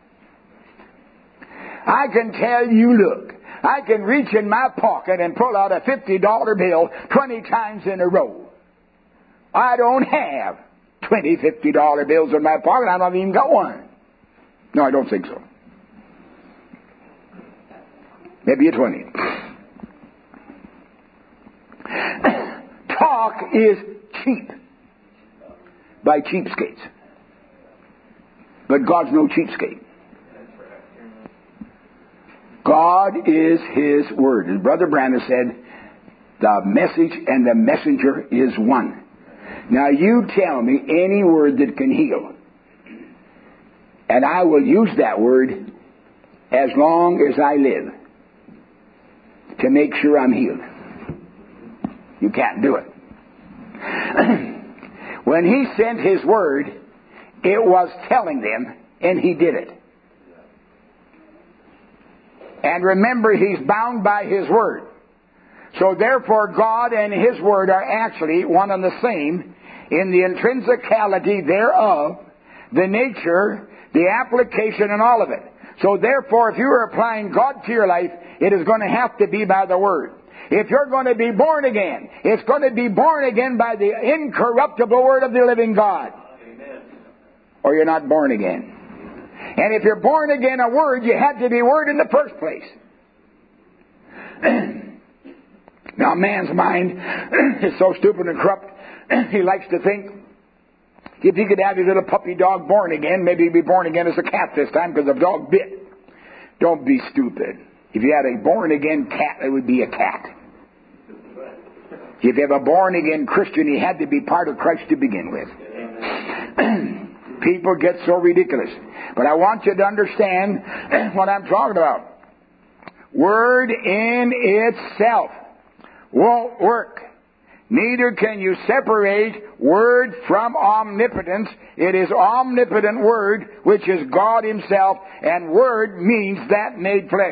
Speaker 1: I can tell you, look, I can reach in my pocket and pull out a $50 bill 20 times in a row. I don't have $20, $50 bills in my pocket. I don't even got one. No, I don't think so. Maybe a 20. Talk is cheap by cheapskates. But God's no cheapskate. God is His Word. As Brother Branham said, The message and the messenger is one. Now you tell me any word that can heal, and I will use that word as long as I live to make sure I'm healed. You can't do it. When He sent His word, it was telling them, and He did it. And remember, He's bound by His word. So therefore, God and His word are actually one and the same in the intrinsicality thereof, the nature, the application, and all of it. So therefore, if you are applying God to your life, it is going to have to be by the word. If you're going to be born again, it's going to be born again by the incorruptible word of the living God. Amen. Or you're not born again. And if you're born again a word, you had to be word in the first place. Now, man's mind is so stupid and corrupt, he likes to think if he could have his little puppy dog born again, maybe he'd be born again as a cat this time because the dog bit. Don't be stupid. If you had a born again cat, it would be a cat. If you have a born again Christian, he had to be part of Christ to begin with. People get so ridiculous. But I want you to understand what I'm talking about. Word in itself won't work. Neither can you separate word from omnipotence. It is omnipotent word, which is God Himself, and word means that made flesh.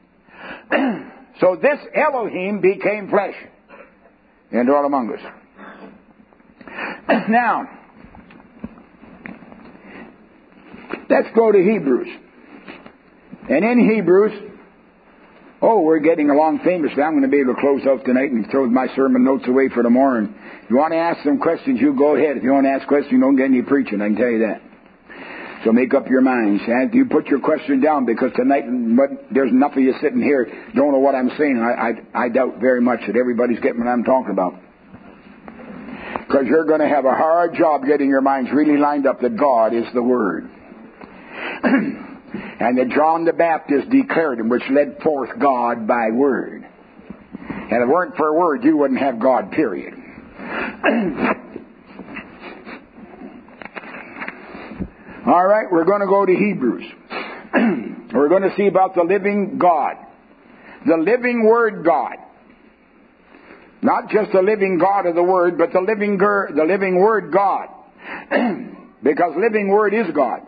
Speaker 1: So this Elohim became flesh and dwelt among us. Now, let's go to Hebrews. And in Hebrews, we're getting along famously. I'm going to be able to close out tonight and throw my sermon notes away for tomorrow. And if you want to ask some questions, you go ahead. If you want to ask questions, you don't get any preaching, I can tell you that. So make up your minds. And you put your question down, because tonight there's enough of you sitting here don't know what I'm saying. I doubt very much that everybody's getting what I'm talking about. Because you're going to have a hard job getting your minds really lined up that God is the Word. And that John the Baptist declared Him, which led forth God by word. And if it weren't for a word, you wouldn't have God, period. All right, we're going to go to Hebrews. We're going to see about the living God. The living Word God. Not just the living God of the Word, but the living Word God. Because living Word is God.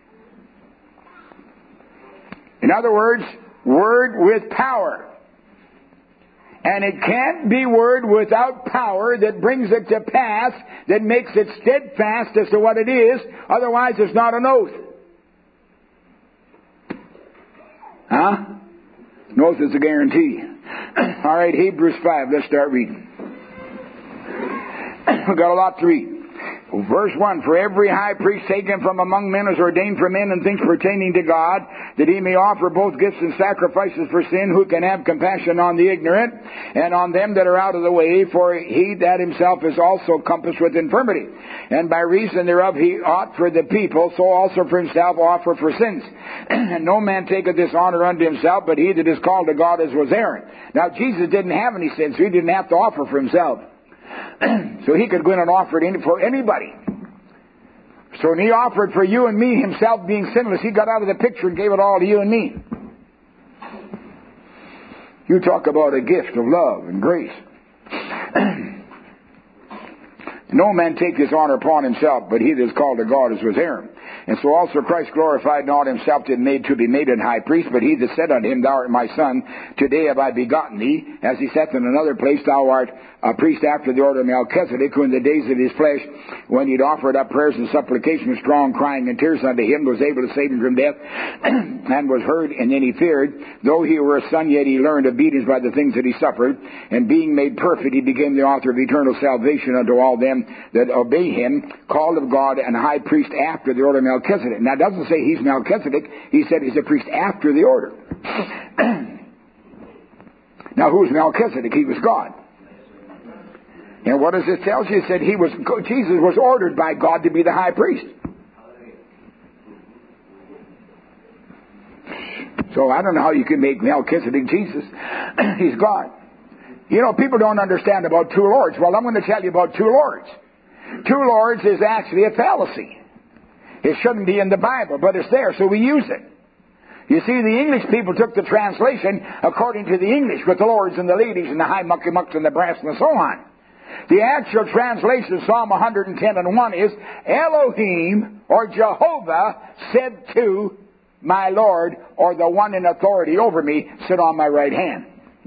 Speaker 1: In other words, word with power. And it can't be word without power that brings it to pass, that makes it steadfast as to what it is. Otherwise, it's not an oath. Huh? An oath is a guarantee. All right, Hebrews 5. Let's start reading. We've got a lot to read. Verse 1, for every high priest taken from among men is ordained for men and things pertaining to God, that he may offer both gifts and sacrifices for sin, who can have compassion on the ignorant and on them that are out of the way, for he that himself is also compassed with infirmity. And by reason thereof he ought for the people, so also for himself offer for sins. And no man taketh this honor unto himself, but he that is called to God, as was Aaron. Now Jesus didn't have any sins, so he didn't have to offer for himself. So he could go in and offer it for anybody. So when he offered for you and me, himself being sinless, he got out of the picture and gave it all to you and me. You talk about a gift of love and grace. No man take this honor upon himself, but he that is called to God, as was Aaron. And so also Christ glorified not himself to be made an high priest, but he that said unto him, Thou art my son, today have I begotten thee. As he saith in another place, Thou art a priest after the order of Melchizedek, who in the days of his flesh, when he'd offered up prayers and supplication with strong crying and tears unto him, was able to save him from death, and was heard, and then he feared. Though he were a son, yet he learned obedience by the things that he suffered. And being made perfect, he became the author of eternal salvation unto all them that obey him, called of God, and high priest after the order of Melchizedek. Now, it doesn't say he's Melchizedek. He said he's a priest after the order. Now, who's Melchizedek? He was God. And what does it tell you? It said Jesus was ordered by God to be the high priest. So I don't know how you can make Melchizedek Jesus. He's God. You know, people don't understand about two lords. Well, I'm going to tell you about two lords. Two lords is actually a fallacy. It shouldn't be in the Bible, but it's there, so we use it. You see, the English people took the translation according to the English, with the lords and the ladies and the high mucky-mucks and the brass and so on. The actual translation, Psalm 110:1, is, Elohim, or Jehovah, said to my Lord, or the one in authority over me, sit on my right hand.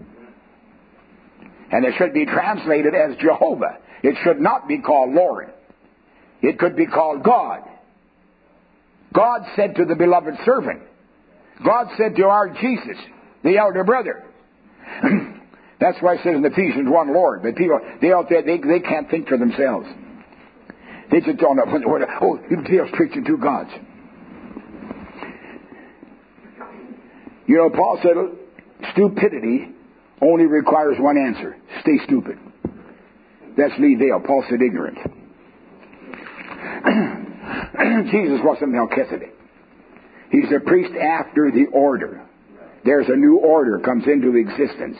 Speaker 1: And it should be translated as Jehovah. It should not be called Lord. It could be called God. God said to the beloved servant. God said to our Jesus, the elder brother. That's why it says in Ephesians 1, Lord. But people, they out there, they can't think for themselves. They just don't know when the word, oh, he's preaching two gods. You know, Paul said, stupidity only requires one answer. Stay stupid. That's Lee Vale. Paul said ignorant. Jesus wasn't Melchizedek. He's a priest after the order. There's a new order comes into existence.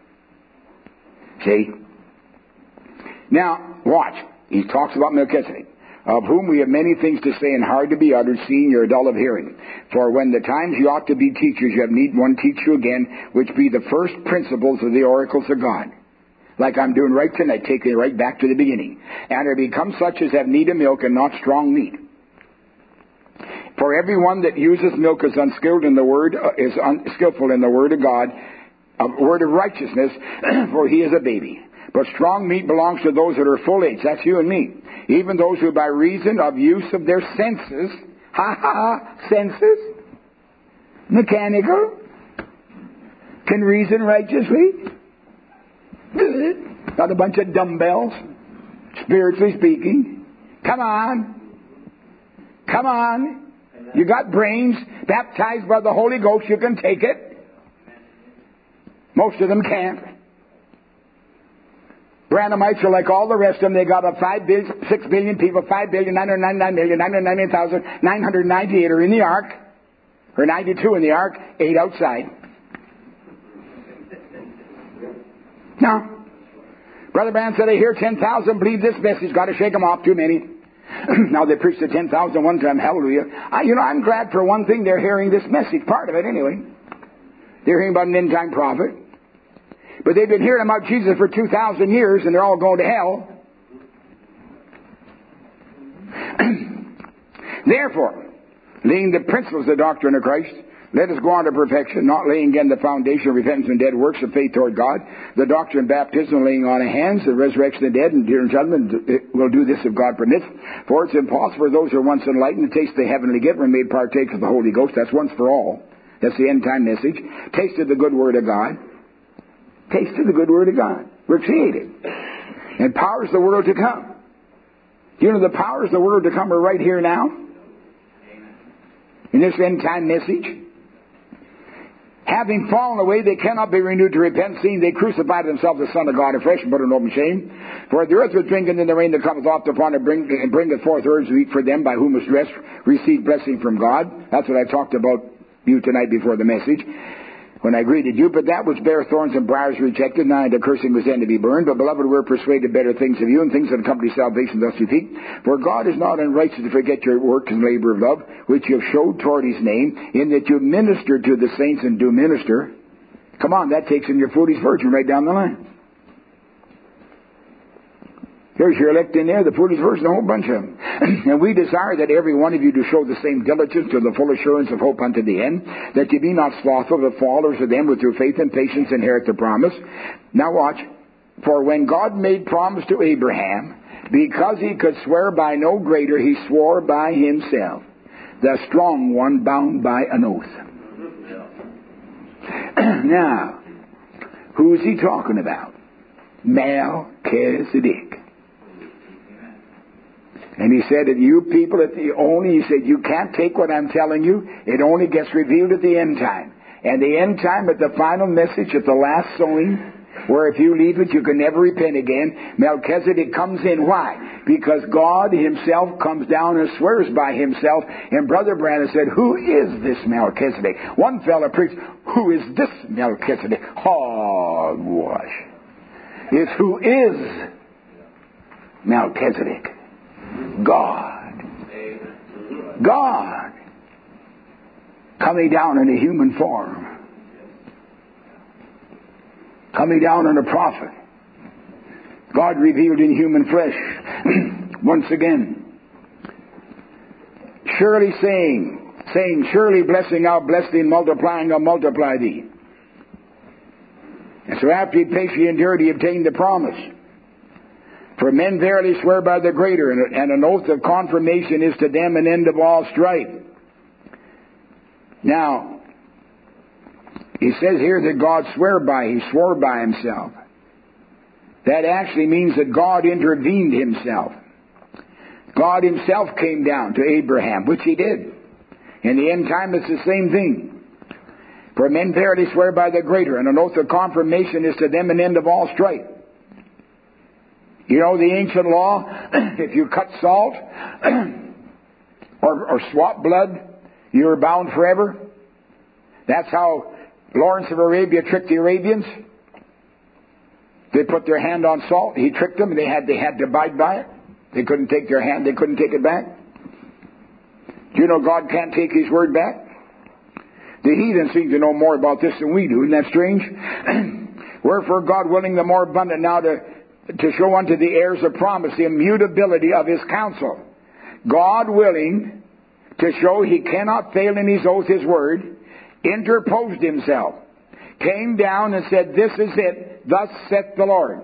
Speaker 1: See? Now, watch. He talks about Melchizedek, of whom we have many things to say and hard to be uttered, seeing you're dull of hearing. For when the times you ought to be teachers, you have need one teach you again, which be the first principles of the oracles of God. Like I'm doing right tonight, taking it right back to the beginning. And are become such as have need of milk and not strong meat. For everyone that uses milk is unskilled in the word, is unskillful in the word of God, a word of righteousness, for he is a baby. But strong meat belongs to those that are full age. That's you and me. Even those who by reason of use of their senses, senses, mechanical, can reason righteously. Got a bunch of dumbbells, spiritually speaking. Come on. Come on. You got brains, baptized by the Holy Ghost, you can take it. Most of them can't. Branhamites are like all the rest of them. They got 6 billion people, 5,999,998 are in the ark, or 92 in the ark, 8 outside. Now, Brother Branham said, I hear 10,000 believe this message. Got to shake them off, too many. Now they preached to 10,000 one time, hallelujah. I'm glad for one thing they're hearing this message, part of it anyway. They're hearing about an end-time prophet. But they've been hearing about Jesus for 2,000 years and they're all going to hell. Therefore, laying the principles of the doctrine of Christ, let us go on to perfection, not laying again the foundation of repentance and dead works of faith toward God, the doctrine of baptism, laying on of hands, the resurrection of the dead, and dear gentlemen, will do this if God permits. For it's impossible for those who are once enlightened to taste the heavenly gift and made partakers of the Holy Ghost. That's once for all. That's the end time message. Tasted the good word of God. Tasted the good word of God. We're created. And powers of the world to come. You know, the powers of the world to come are right here now. In this end time message. Having fallen away, they cannot be renewed to repent, seeing they crucified themselves the Son of God afresh and put an open shame. For the earth was drinking in the rain that cometh oft upon it, and bringeth forth herbs to eat for them, by whom was dressed, received blessing from God. That's what I talked about you tonight before the message, when I greeted you. But that which bare thorns and briars rejected, nigh unto cursing was then to be burned. But beloved, we're persuaded better things of you, and things that accompany salvation thus you speak. For God is not unrighteous to forget your work and labor of love, which you have showed toward his name, in that you minister to the saints and do minister. Come on, that takes in your foolish virgin right down the line. Here's your elect in there, the foolish virgin, a whole bunch of them. And we desire that every one of you do show the same diligence to the full assurance of hope unto the end, that you be not slothful, but followers of them with your faith and patience inherit the promise. Now watch. For when God made promise to Abraham, because he could swear by no greater, he swore by himself, the strong one bound by an oath. Now, who's he talking about? Melchizedek. And he said that you people, he said, you can't take what I'm telling you. It only gets revealed at the end time. And the end time, at the final message, at the last sowing, where if you leave it, you can never repent again. Melchizedek comes in. Why? Because God himself comes down and swears by himself. And Brother Branham said, who is this Melchizedek? One fella preached, who is this Melchizedek? Hogwash. is who is Melchizedek. God. God. Coming down in a human form. Coming down in a prophet. God revealed in human flesh. Once again. Surely saying, surely blessing, I'll bless thee, and multiplying, I'll multiply thee. And so after he patiently endured, he obtained the promise. For men verily swear by the greater, and an oath of confirmation is to them an end of all strife. Now, he says here that God he swore by himself. That actually means that God intervened himself. God himself came down to Abraham, which he did. In the end time, it's the same thing. For men verily swear by the greater, and an oath of confirmation is to them an end of all strife. You know the ancient law, if you cut salt or swap blood, you are bound forever. That's how Lawrence of Arabia tricked the Arabians. They put their hand on salt. He tricked them. They had to abide by it. They couldn't take their hand. They couldn't take it back. Do you know God can't take His word back? The heathen seem to know more about this than we do. Isn't that strange? Wherefore God willing the more abundant now to show unto the heirs of promise the immutability of His counsel. God willing to show He cannot fail in His oath, His word, interposed Himself, came down and said, this is it, thus saith the Lord.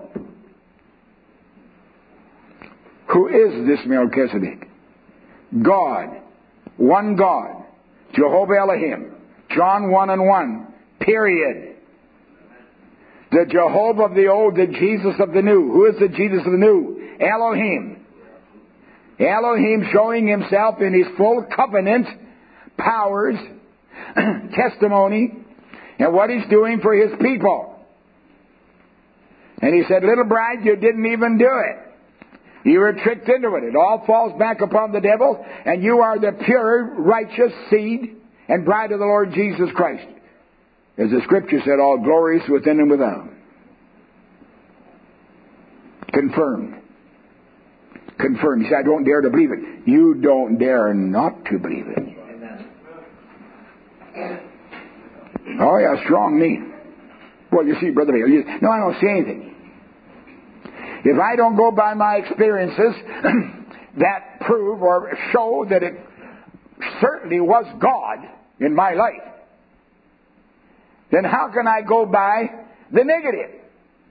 Speaker 1: Who is this Melchizedek? God. One God. Jehovah Elohim. John 1:1. Period. The Jehovah of the old, the Jesus of the new. Who is the Jesus of the new? Elohim. Elohim showing Himself in His full covenant powers, testimony, and what He's doing for His people. And He said, little bride, you didn't even do it. You were tricked into it. It all falls back upon the devil, and you are the pure, righteous seed and bride of the Lord Jesus Christ. As the Scripture said, all glorious within and without. Confirmed. Confirmed. You say, I don't dare to believe it. You don't dare not to believe it. Oh, yeah, strong me. Well, you see, Brother Hale, no, I don't see anything. If I don't go by my experiences that prove or show that it certainly was God in my life, then how can I go by the negative?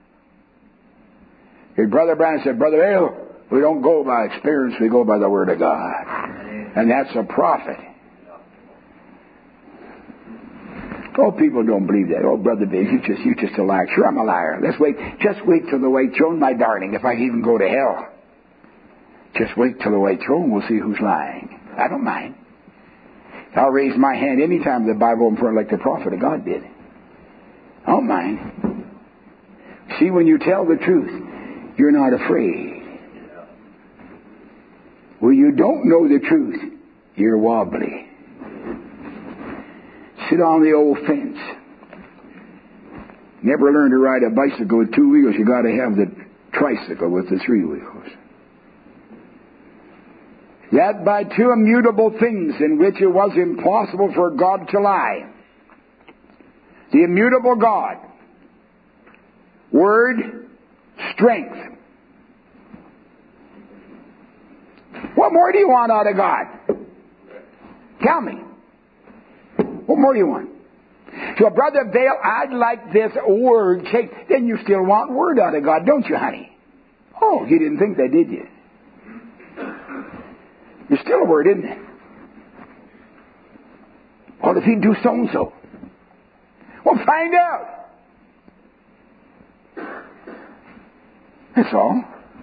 Speaker 1: His Brother Branham said, Brother Hale, we don't go by experience, we go by the Word of God. And that's a prophet. Oh, people don't believe that. Oh, Brother Biz, you just a liar. Sure, I'm a liar. Let's wait. Just wait till the white throne, my darling, if I even go to hell. Just wait till the white throne, we'll see who's lying. I don't mind. I'll raise my hand any time the Bible in front like the prophet of God did. I don't mind. See, when you tell the truth, you're not afraid. When you don't know the truth, you're wobbly. Sit on the old fence. Never learn to ride a bicycle with 2 wheels. You got to have the tricycle with the 3 wheels. That by two immutable things in which it was impossible for God to lie. The immutable God. Word, strength. What more do you want out of God? Tell me. What more do you want? So, Brother Vale, I'd like this word changed. Then you still want word out of God, don't you, honey? Oh, you didn't think that, did you? There's still a word, isn't it? Well, if he'd do so-and-so. Well, find out. That's all.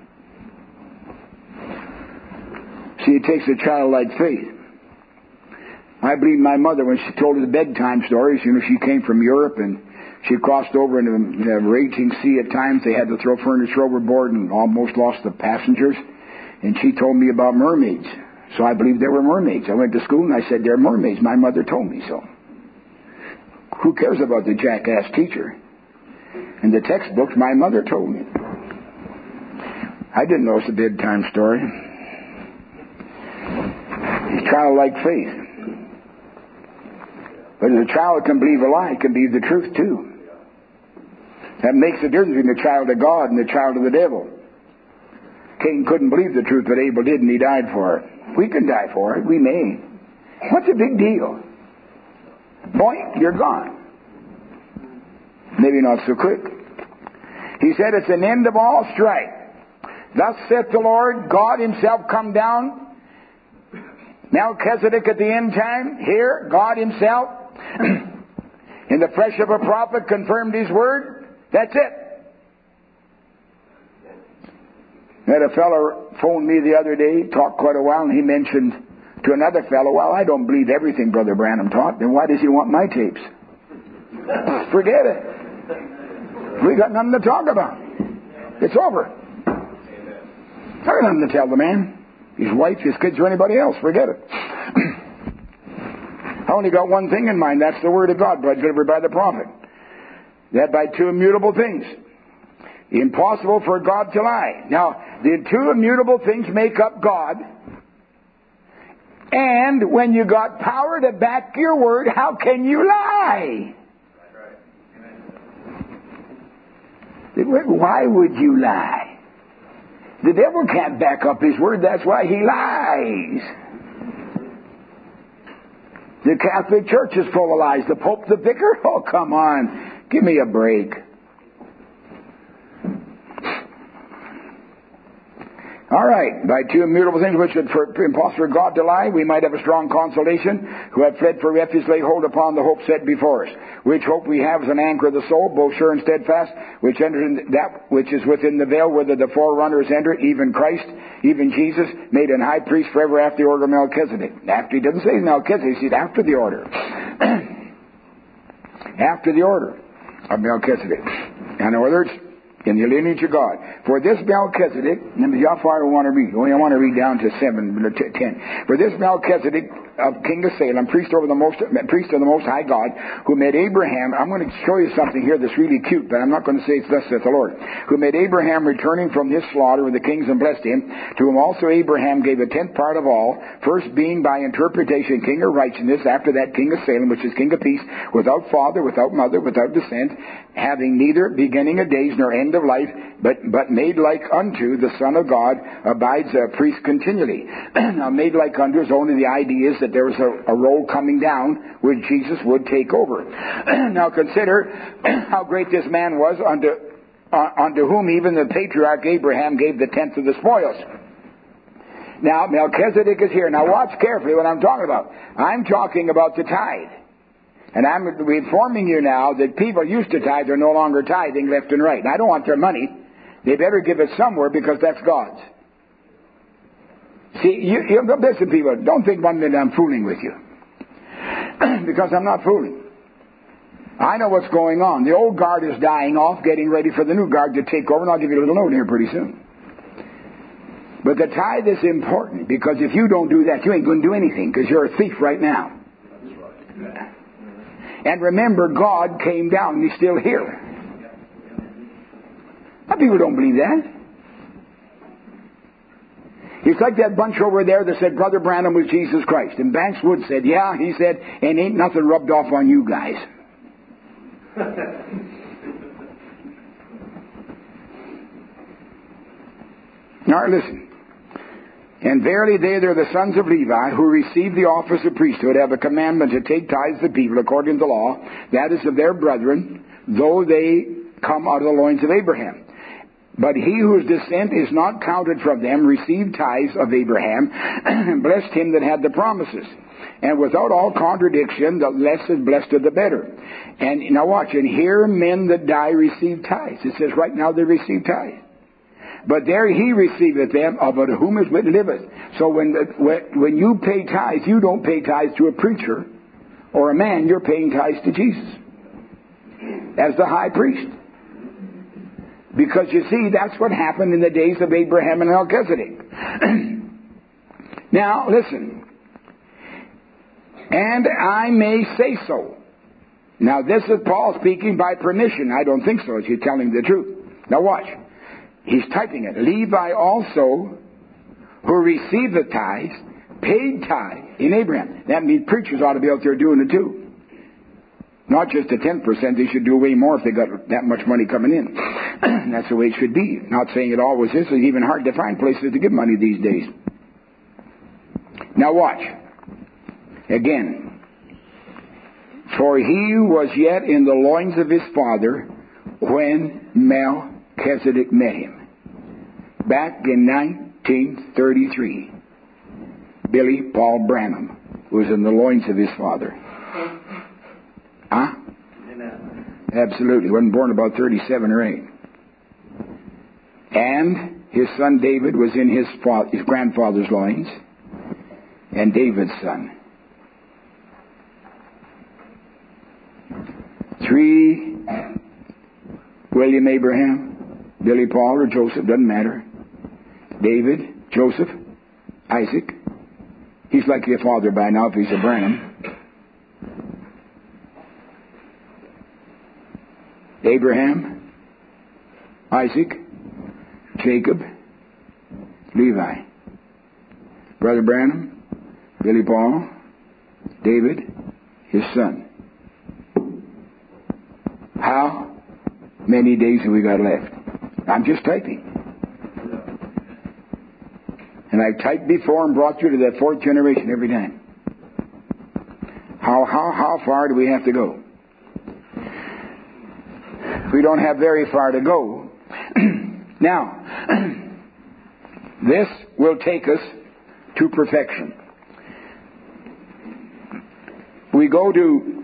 Speaker 1: See, it takes a childlike faith. I believe my mother, when she told her the bedtime stories, she came from Europe and she crossed over in a raging sea at times. They had to throw furniture overboard and almost lost the passengers. And she told me about mermaids. So I believed there were mermaids. I went to school and I said, they're mermaids. My mother told me so. Who cares about the jackass teacher? In the textbooks, my mother told me. I didn't know it's a bedtime story. He's childlike faith. But if a child can believe a lie, it can believe the truth too. That makes the difference between the child of God and the child of the devil. Cain couldn't believe the truth, but Abel did, and he died for it. We can die for it. We may. What's the big deal? Boink, you're gone. Maybe not so quick. He said it's an end of all strife. Thus saith the Lord, God himself come down. Melchizedek at the end time, here, God himself, in the flesh of a prophet, confirmed his word. That's it. I had a fellow phoned me the other day, talked quite a while, and he mentioned to another fellow, well, I don't believe everything Brother Branham taught, then why does he want my tapes? Forget it. We got nothing to talk about. It's over. I got nothing to tell the man. His wife, his kids, or anybody else. Forget it. I only got one thing in mind. That's the Word of God, delivered by the prophet. That by two immutable things. Impossible for God to lie. Now, the two immutable things make up God. And when you got power to back your word, how can you lie? Why would you lie? The devil can't back up his word. That's why he lies. The Catholic Church is full of lies. The Pope, the Vicar? Oh, come on. Give me a break. All right. By two immutable things which are impossible for God to lie, we might have a strong consolation, who have fled for refuge, lay hold upon the hope set before us. Which hope we have is an anchor of the soul, both sure and steadfast, which enters in that which is within the veil, whither the forerunners enter, even Christ, even Jesus, made an high priest forever after the order of Melchizedek. After, he doesn't say Melchizedek, he said after the order. After the order of Melchizedek. In other words, in the lineage of God. For this Melchizedek, how far do I want to read? Well, I want to read down to 10. For this Melchizedek, king of Salem, priest of the Most High God, who made Abraham, I'm going to show you something here that's really cute, but I'm not going to say it's thus saith the Lord, who made Abraham returning from his slaughter with the kings and blessed him, to whom also Abraham gave a tenth part of all, first being by interpretation king of righteousness, after that king of Salem, which is king of peace, without father, without mother, without descent, having neither beginning of days nor end of life, but made like unto the Son of God, abides a priest continually. Now, made like unto is only the idea is that there was a roll coming down where Jesus would take over. Now consider how great this man was, unto whom even the patriarch Abraham gave the tenth of the spoils. Now, Melchizedek is here. Now watch carefully what I'm talking about. I'm talking about the tithe. And I'm informing you now that people used to tithe are no longer tithing left and right. And I don't want their money. They better give it somewhere because that's God's. See, you listen, people, don't think one minute I'm fooling with you. Because I'm not fooling. I know what's going on. The old guard is dying off, getting ready for the new guard to take over, and I'll give you a little note here pretty soon. But the tithe is important because if you don't do that, you ain't going to do anything because you're a thief right now. And remember, God came down and He's still here. Now, people don't believe that. It's like that bunch over there that said Brother Branham was Jesus Christ. And Banks Wood said, yeah, he said, and ain't nothing rubbed off on you guys. Now listen. And verily they that are the sons of Levi, who receive the office of priesthood, have a commandment to take tithes of the people according to the law, that is of their brethren, though they come out of the loins of Abraham. But he whose descent is not counted from them received tithes of Abraham, and blessed him that had the promises. And without all contradiction, the less is blessed of the better. And now watch, and here men that die receive tithes. It says right now they receive tithes. But there he receiveth them of whom is liveth. So when you pay tithes, you don't pay tithes to a preacher or a man. You're paying tithes to Jesus as the high priest. Because you see, that's what happened in the days of Abraham and Melchizedek. Now, listen. And I may say so. Now, this is Paul speaking by permission. I don't think so, if you're telling the truth. Now, watch. He's typing it. Levi also, who received the tithes, paid tithe in Abraham. That means preachers ought to be out there doing it too. Not just the 10%, they should do way more if they got that much money coming in. That's the way it should be. Not saying it always is. It's even hard to find places to give money these days. Now watch. Again. For he was yet in the loins of his father when Melchizedek met him. Back in 1933. Billy Paul Branham was in the loins of his father. Huh? Absolutely. Wasn't born about 37 or 8. And his son David was in his grandfather's loins. And David's son. 3, William Abraham, Billy Paul or Joseph, doesn't matter. David, Joseph, Isaac. He's likely a father by now if he's a Branham. Abraham, Isaac, Jacob, Levi. Brother Branham, Billy Paul, David, his son. How many days have we got left? I'm just typing. And I've typed before and brought you to that 4th generation every time. How far do we have to go? We don't have very far to go. Now, this will take us to perfection. We go to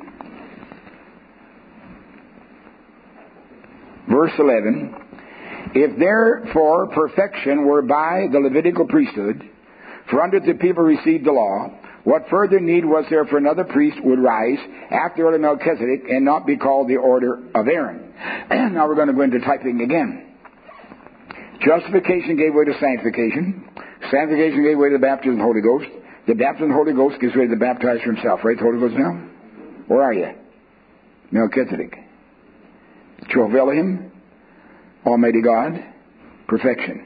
Speaker 1: verse 11. If therefore perfection were by the Levitical priesthood, for under the people received the law, what further need was there for another priest would rise after the order of Melchizedek and not be called the order of Aaron? Now we're going to go into typing again. Justification gave way to sanctification. Sanctification gave way to the baptism of the Holy Ghost. The baptism of the Holy Ghost gives way to the baptizer himself. Right, the Holy Ghost now? Where are you? Melchizedek. Jehovah Elohim, Almighty God, perfection.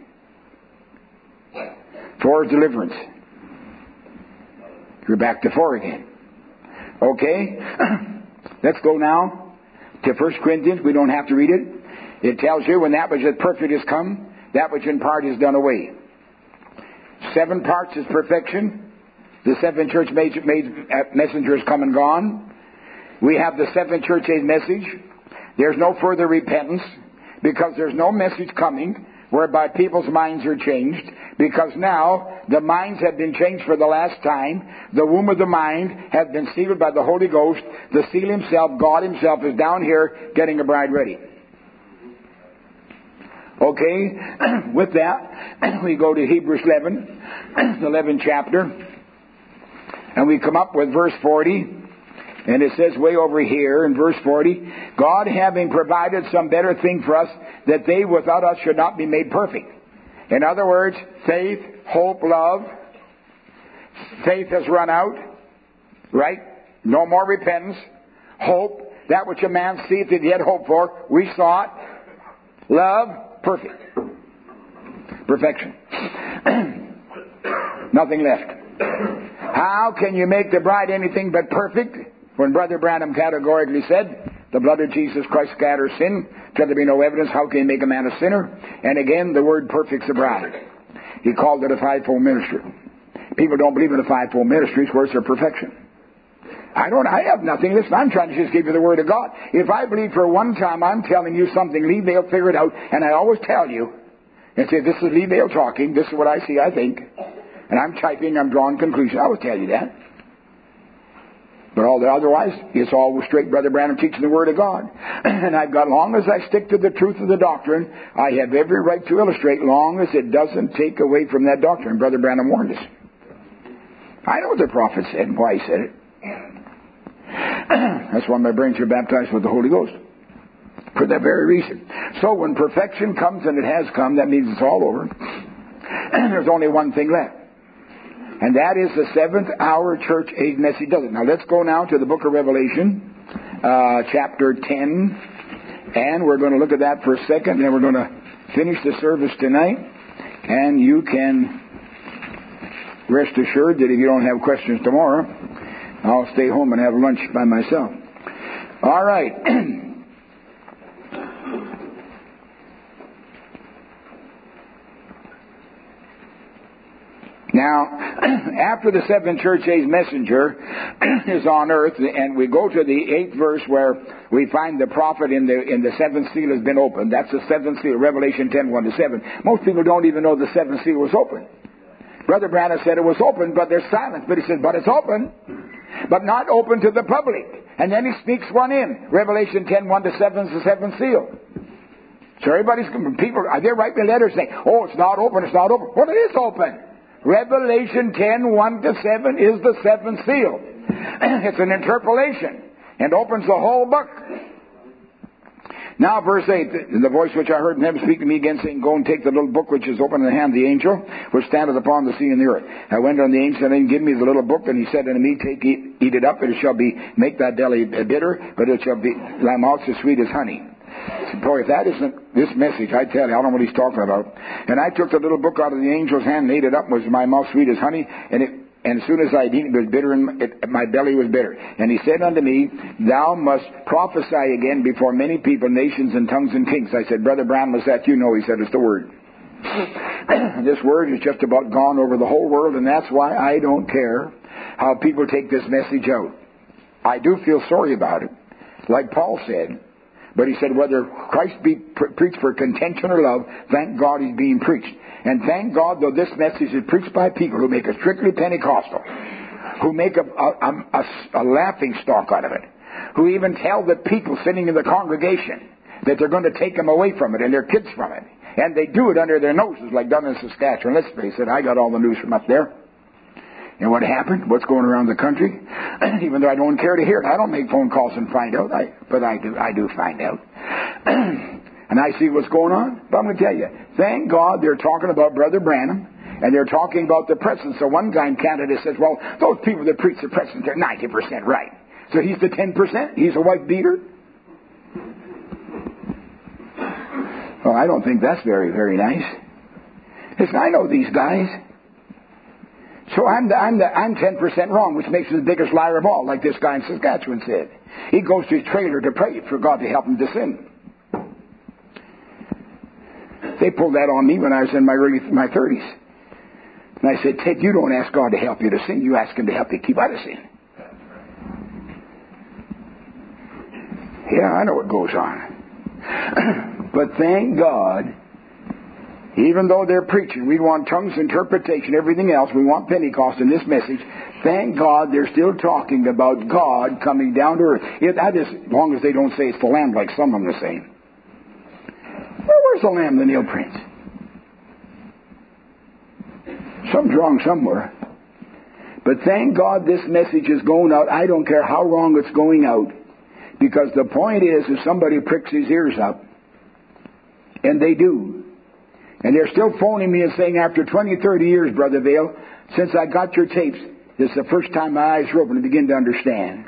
Speaker 1: 4 is deliverance. You're back to 4 again. Okay? Let's go now to 1 Corinthians. We don't have to read it. It tells you when that which is perfect is come, that which in part is done away. 7 parts is perfection. The 7 church messengers come and gone. We have the 7 church age message. There's no further repentance because there's no message coming whereby people's minds are changed, because now the minds have been changed for the last time. The womb of the mind has been sealed by the Holy Ghost. The seal himself, God himself, is down here getting a bride ready. Okay, with that, we go to Hebrews 11, the 11th chapter, and we come up with verse 40. And it says way over here in verse 40, God having provided some better thing for us, that they without us should not be made perfect. In other words, faith, hope, love. Faith has run out, right? No more repentance. Hope, that which a man seeth that he had hoped for, we saw it. Love, perfect. Perfection. Nothing left. How can you make the bride anything but perfect? When Brother Branham categorically said, the blood of Jesus Christ scatters sin, till there be no evidence, how can you make a man a sinner? And again, the word perfect's a bride. He called it a 5-fold ministry. People don't believe in the 5-fold ministries. Where's their perfection? I have nothing. Listen, I'm trying to just give you the Word of God. If I believe for one time I'm telling you something, Lee Vale figure it out, and I always tell you, and say, this is Lee Vale talking, this is what I see, I think, and I'm typing, I'm drawing conclusions. I always tell you that. But otherwise, it's always straight Brother Branham teaching the Word of God. And I've got, long as I stick to the truth of the doctrine, I have every right to illustrate, long as it doesn't take away from that doctrine. Brother Branham warned us. I know what the prophet said and why he said it. That's why my brains are baptized with the Holy Ghost. For that very reason. So when perfection comes, and it has come, that means it's all over. There's only one thing left. And that is the 7th hour church age message does it. Now let's go now to the book of Revelation, chapter 10. And we're going to look at that for a second, and then we're going to finish the service tonight, and you can rest assured that if you don't have questions tomorrow, I'll stay home and have lunch by myself. All right. Now, after the seventh church age messenger is on earth, and we go to the 8th verse where we find the prophet in the seventh seal has been opened. That's the seventh seal, Revelation 10:1-7. Most people don't even know the seventh seal was open. Brother Branham said it was open, but there's silence. But he said, but it's open, but not open to the public. And then he sneaks one in. Revelation 10:1-7 is the seventh seal. So people, they write me letters saying, oh, it's not open, it's not open. Well, it is open. Revelation 10:1-7 is the seventh seal. It's an interpolation and opens the whole book. Now, verse 8, the voice which I heard in heaven speak to me again, saying, go and take the little book which is open in the hand of the angel, which standeth upon the sea and the earth. I went on the angel and give me the little book, and he said unto me, take, eat it up, and it shall make thy belly bitter, but it shall be thy mouth as sweet as honey. Boy, if that isn't this message, I tell you, I don't know what he's talking about. And I took the little book out of the angel's hand and ate it up, was my mouth sweet as honey, and as soon as I eat it, was bitter, and my belly was bitter. And he said unto me, thou must prophesy again before many people, nations, and tongues, and kings. I said, Brother Brown, was that you? No, he said, it's the Word. This Word is just about gone over the whole world, and that's why I don't care how people take this message out. I do feel sorry about it, like Paul said. But he said, whether Christ be preached for contention or love, thank God he's being preached. And thank God, though this message is preached by people who make it strictly Pentecostal, who make a laughing stock out of it, who even tell the people sitting in the congregation that they're going to take them away from it and their kids from it. And they do it under their noses, like done in Saskatchewan. Let's face it, I got all the news from up there. And what happened? What's going around the country? Even though I don't care to hear it, I don't make phone calls and find out. But I do find out. And I see what's going on. But I'm going to tell you, thank God they're talking about Brother Branham, and they're talking about the presence. So one guy in Canada says, well, those people that preach the presence, they're 90% right. So he's the 10%? He's a wife beater? Well, I don't think that's very, very nice. Listen, I know these guys. So I'm 10% wrong, which makes him the biggest liar of all, like this guy in Saskatchewan said. He goes to his trailer to pray for God to help him to sin. They pulled that on me when I was in my 30s. And I said, Ted, you don't ask God to help you to sin. You ask him to help you keep out of sin. Yeah, I know what goes on. But thank God, even though they're preaching, we want tongues, interpretation, everything else, we want Pentecost in this message, thank God they're still talking about God coming down to earth. That is, as long as they don't say it's the Lamb like some of them are saying. Where's the Lamb, the nail prints? Something's wrong somewhere. But thank God this message is going out. I don't care how wrong it's going out. Because the point is, if somebody pricks his ears up, and they do, and they're still phoning me and saying, after 20, 30 years, Brother Vail, since I got your tapes, this is the first time my eyes are open to begin to understand.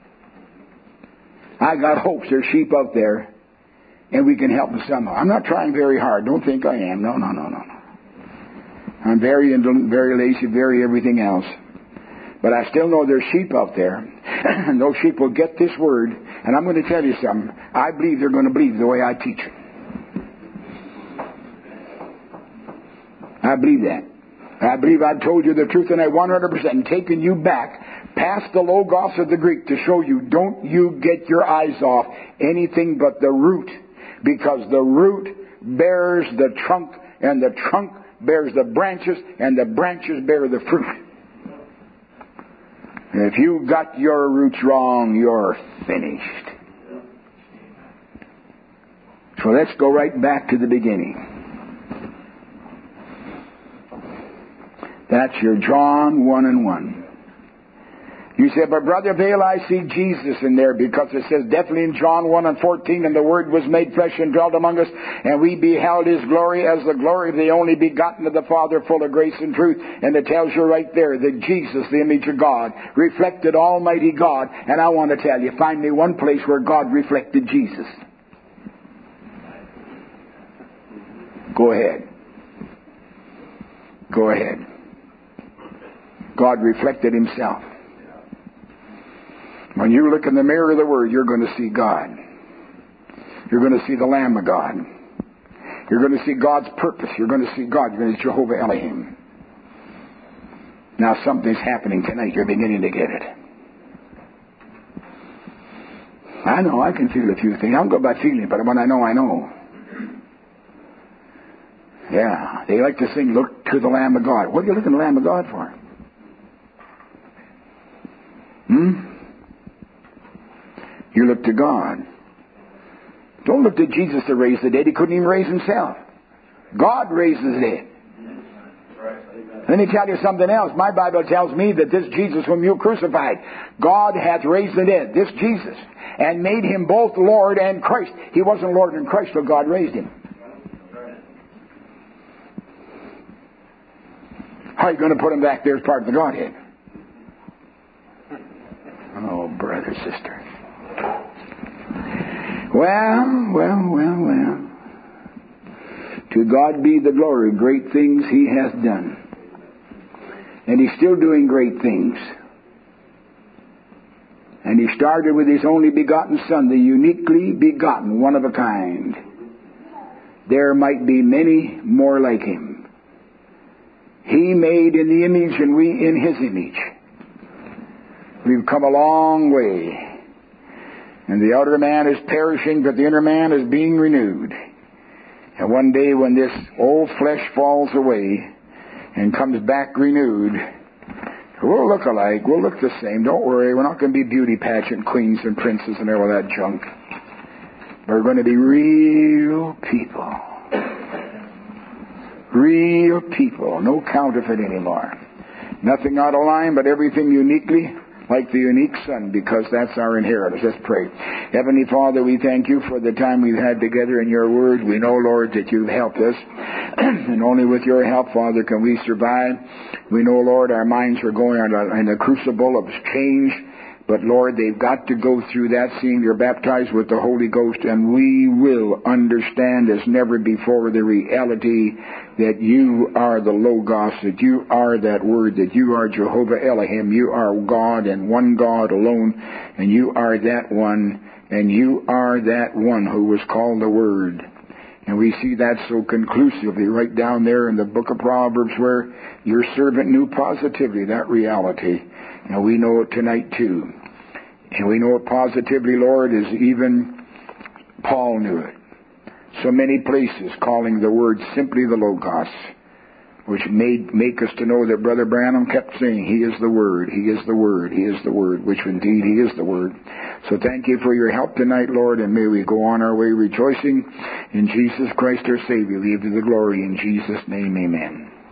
Speaker 1: I got hopes. There's sheep out there, and we can help them somehow. I'm not trying very hard. Don't think I am. No. I'm very indolent, very lazy, very everything else. But I still know there's sheep out there, and those sheep will get this word. And I'm going to tell you something. I believe they're going to believe the way I teach it. I believe that. I believe I've told you the truth, and I 100% taken you back past the Logos of the Greek to show you, don't you get your eyes off anything but the root, because the root bears the trunk, and the trunk bears the branches, and the branches bear the fruit. And if you got your roots wrong, you're finished. So let's go right back to the beginning. That's your John 1:1. You say, but Brother Vail, I see Jesus in there, because it says definitely in John 1:14, and the Word was made flesh and dwelt among us, and we beheld His glory as the glory of the only begotten of the Father, full of grace and truth. And it tells you right there that Jesus, the image of God, reflected Almighty God. And I want to tell you, find me one place where God reflected Jesus. Go ahead. Go ahead. God reflected himself. When you look in the mirror of the Word, you're going to see God. You're going to see the Lamb of God. You're going to see God's purpose. You're going to see God. You're going to see Jehovah Elohim. Now something's happening tonight. You're beginning to get it. I know, I can feel a few things. I don't go by feeling, but when I know, I know. Yeah, they like to sing, look to the Lamb of God. What are you looking to the Lamb of God for? You look to God. Don't look to Jesus to raise the dead. He couldn't even raise himself. God raises the dead. Let me tell you something else. My Bible tells me that this Jesus whom you crucified, God hath raised the dead. This Jesus. And made him both Lord and Christ. He wasn't Lord and Christ till God raised him. How are you going to put him back there as part of the Godhead? Oh, brother, sister. Well. To God be the glory. Great things he has done. And he's still doing great things. And he started with his only begotten Son, the uniquely begotten, one of a kind. There might be many more like him. He made in the image and we in his image. We've come a long way. And the outer man is perishing, but the inner man is being renewed. And one day when this old flesh falls away and comes back renewed, we'll look alike. We'll look the same. Don't worry. We're not going to be beauty pageant queens and princes and all that junk. We're going to be real people. Real people. No counterfeit anymore. Nothing out of line, but everything uniquely like the unique Son, because that's our inheritance. Let's pray. Heavenly Father, we thank you for the time we've had together in your word. We know, Lord, that you've helped us. And only with your help, Father, can we survive. We know, Lord, our minds are going in a crucible of change. But, Lord, they've got to go through that, seeing you're baptized with the Holy Ghost, and we will understand as never before the reality that you are the Logos, that you are that Word, that you are Jehovah Elohim, you are God and one God alone, and you are that one, and you are that one who was called the Word. And we see that so conclusively right down there in the book of Proverbs, where your servant knew positively that reality. And we know it tonight too. And we know it positively, Lord, as even Paul knew it. So many places calling the Word simply the Logos, which make us to know that Brother Branham kept saying, He is the Word, He is the Word, He is the Word, which indeed He is the Word. So thank you for your help tonight, Lord, and may we go on our way rejoicing in Jesus Christ our Savior. We give you the glory in Jesus' name, amen.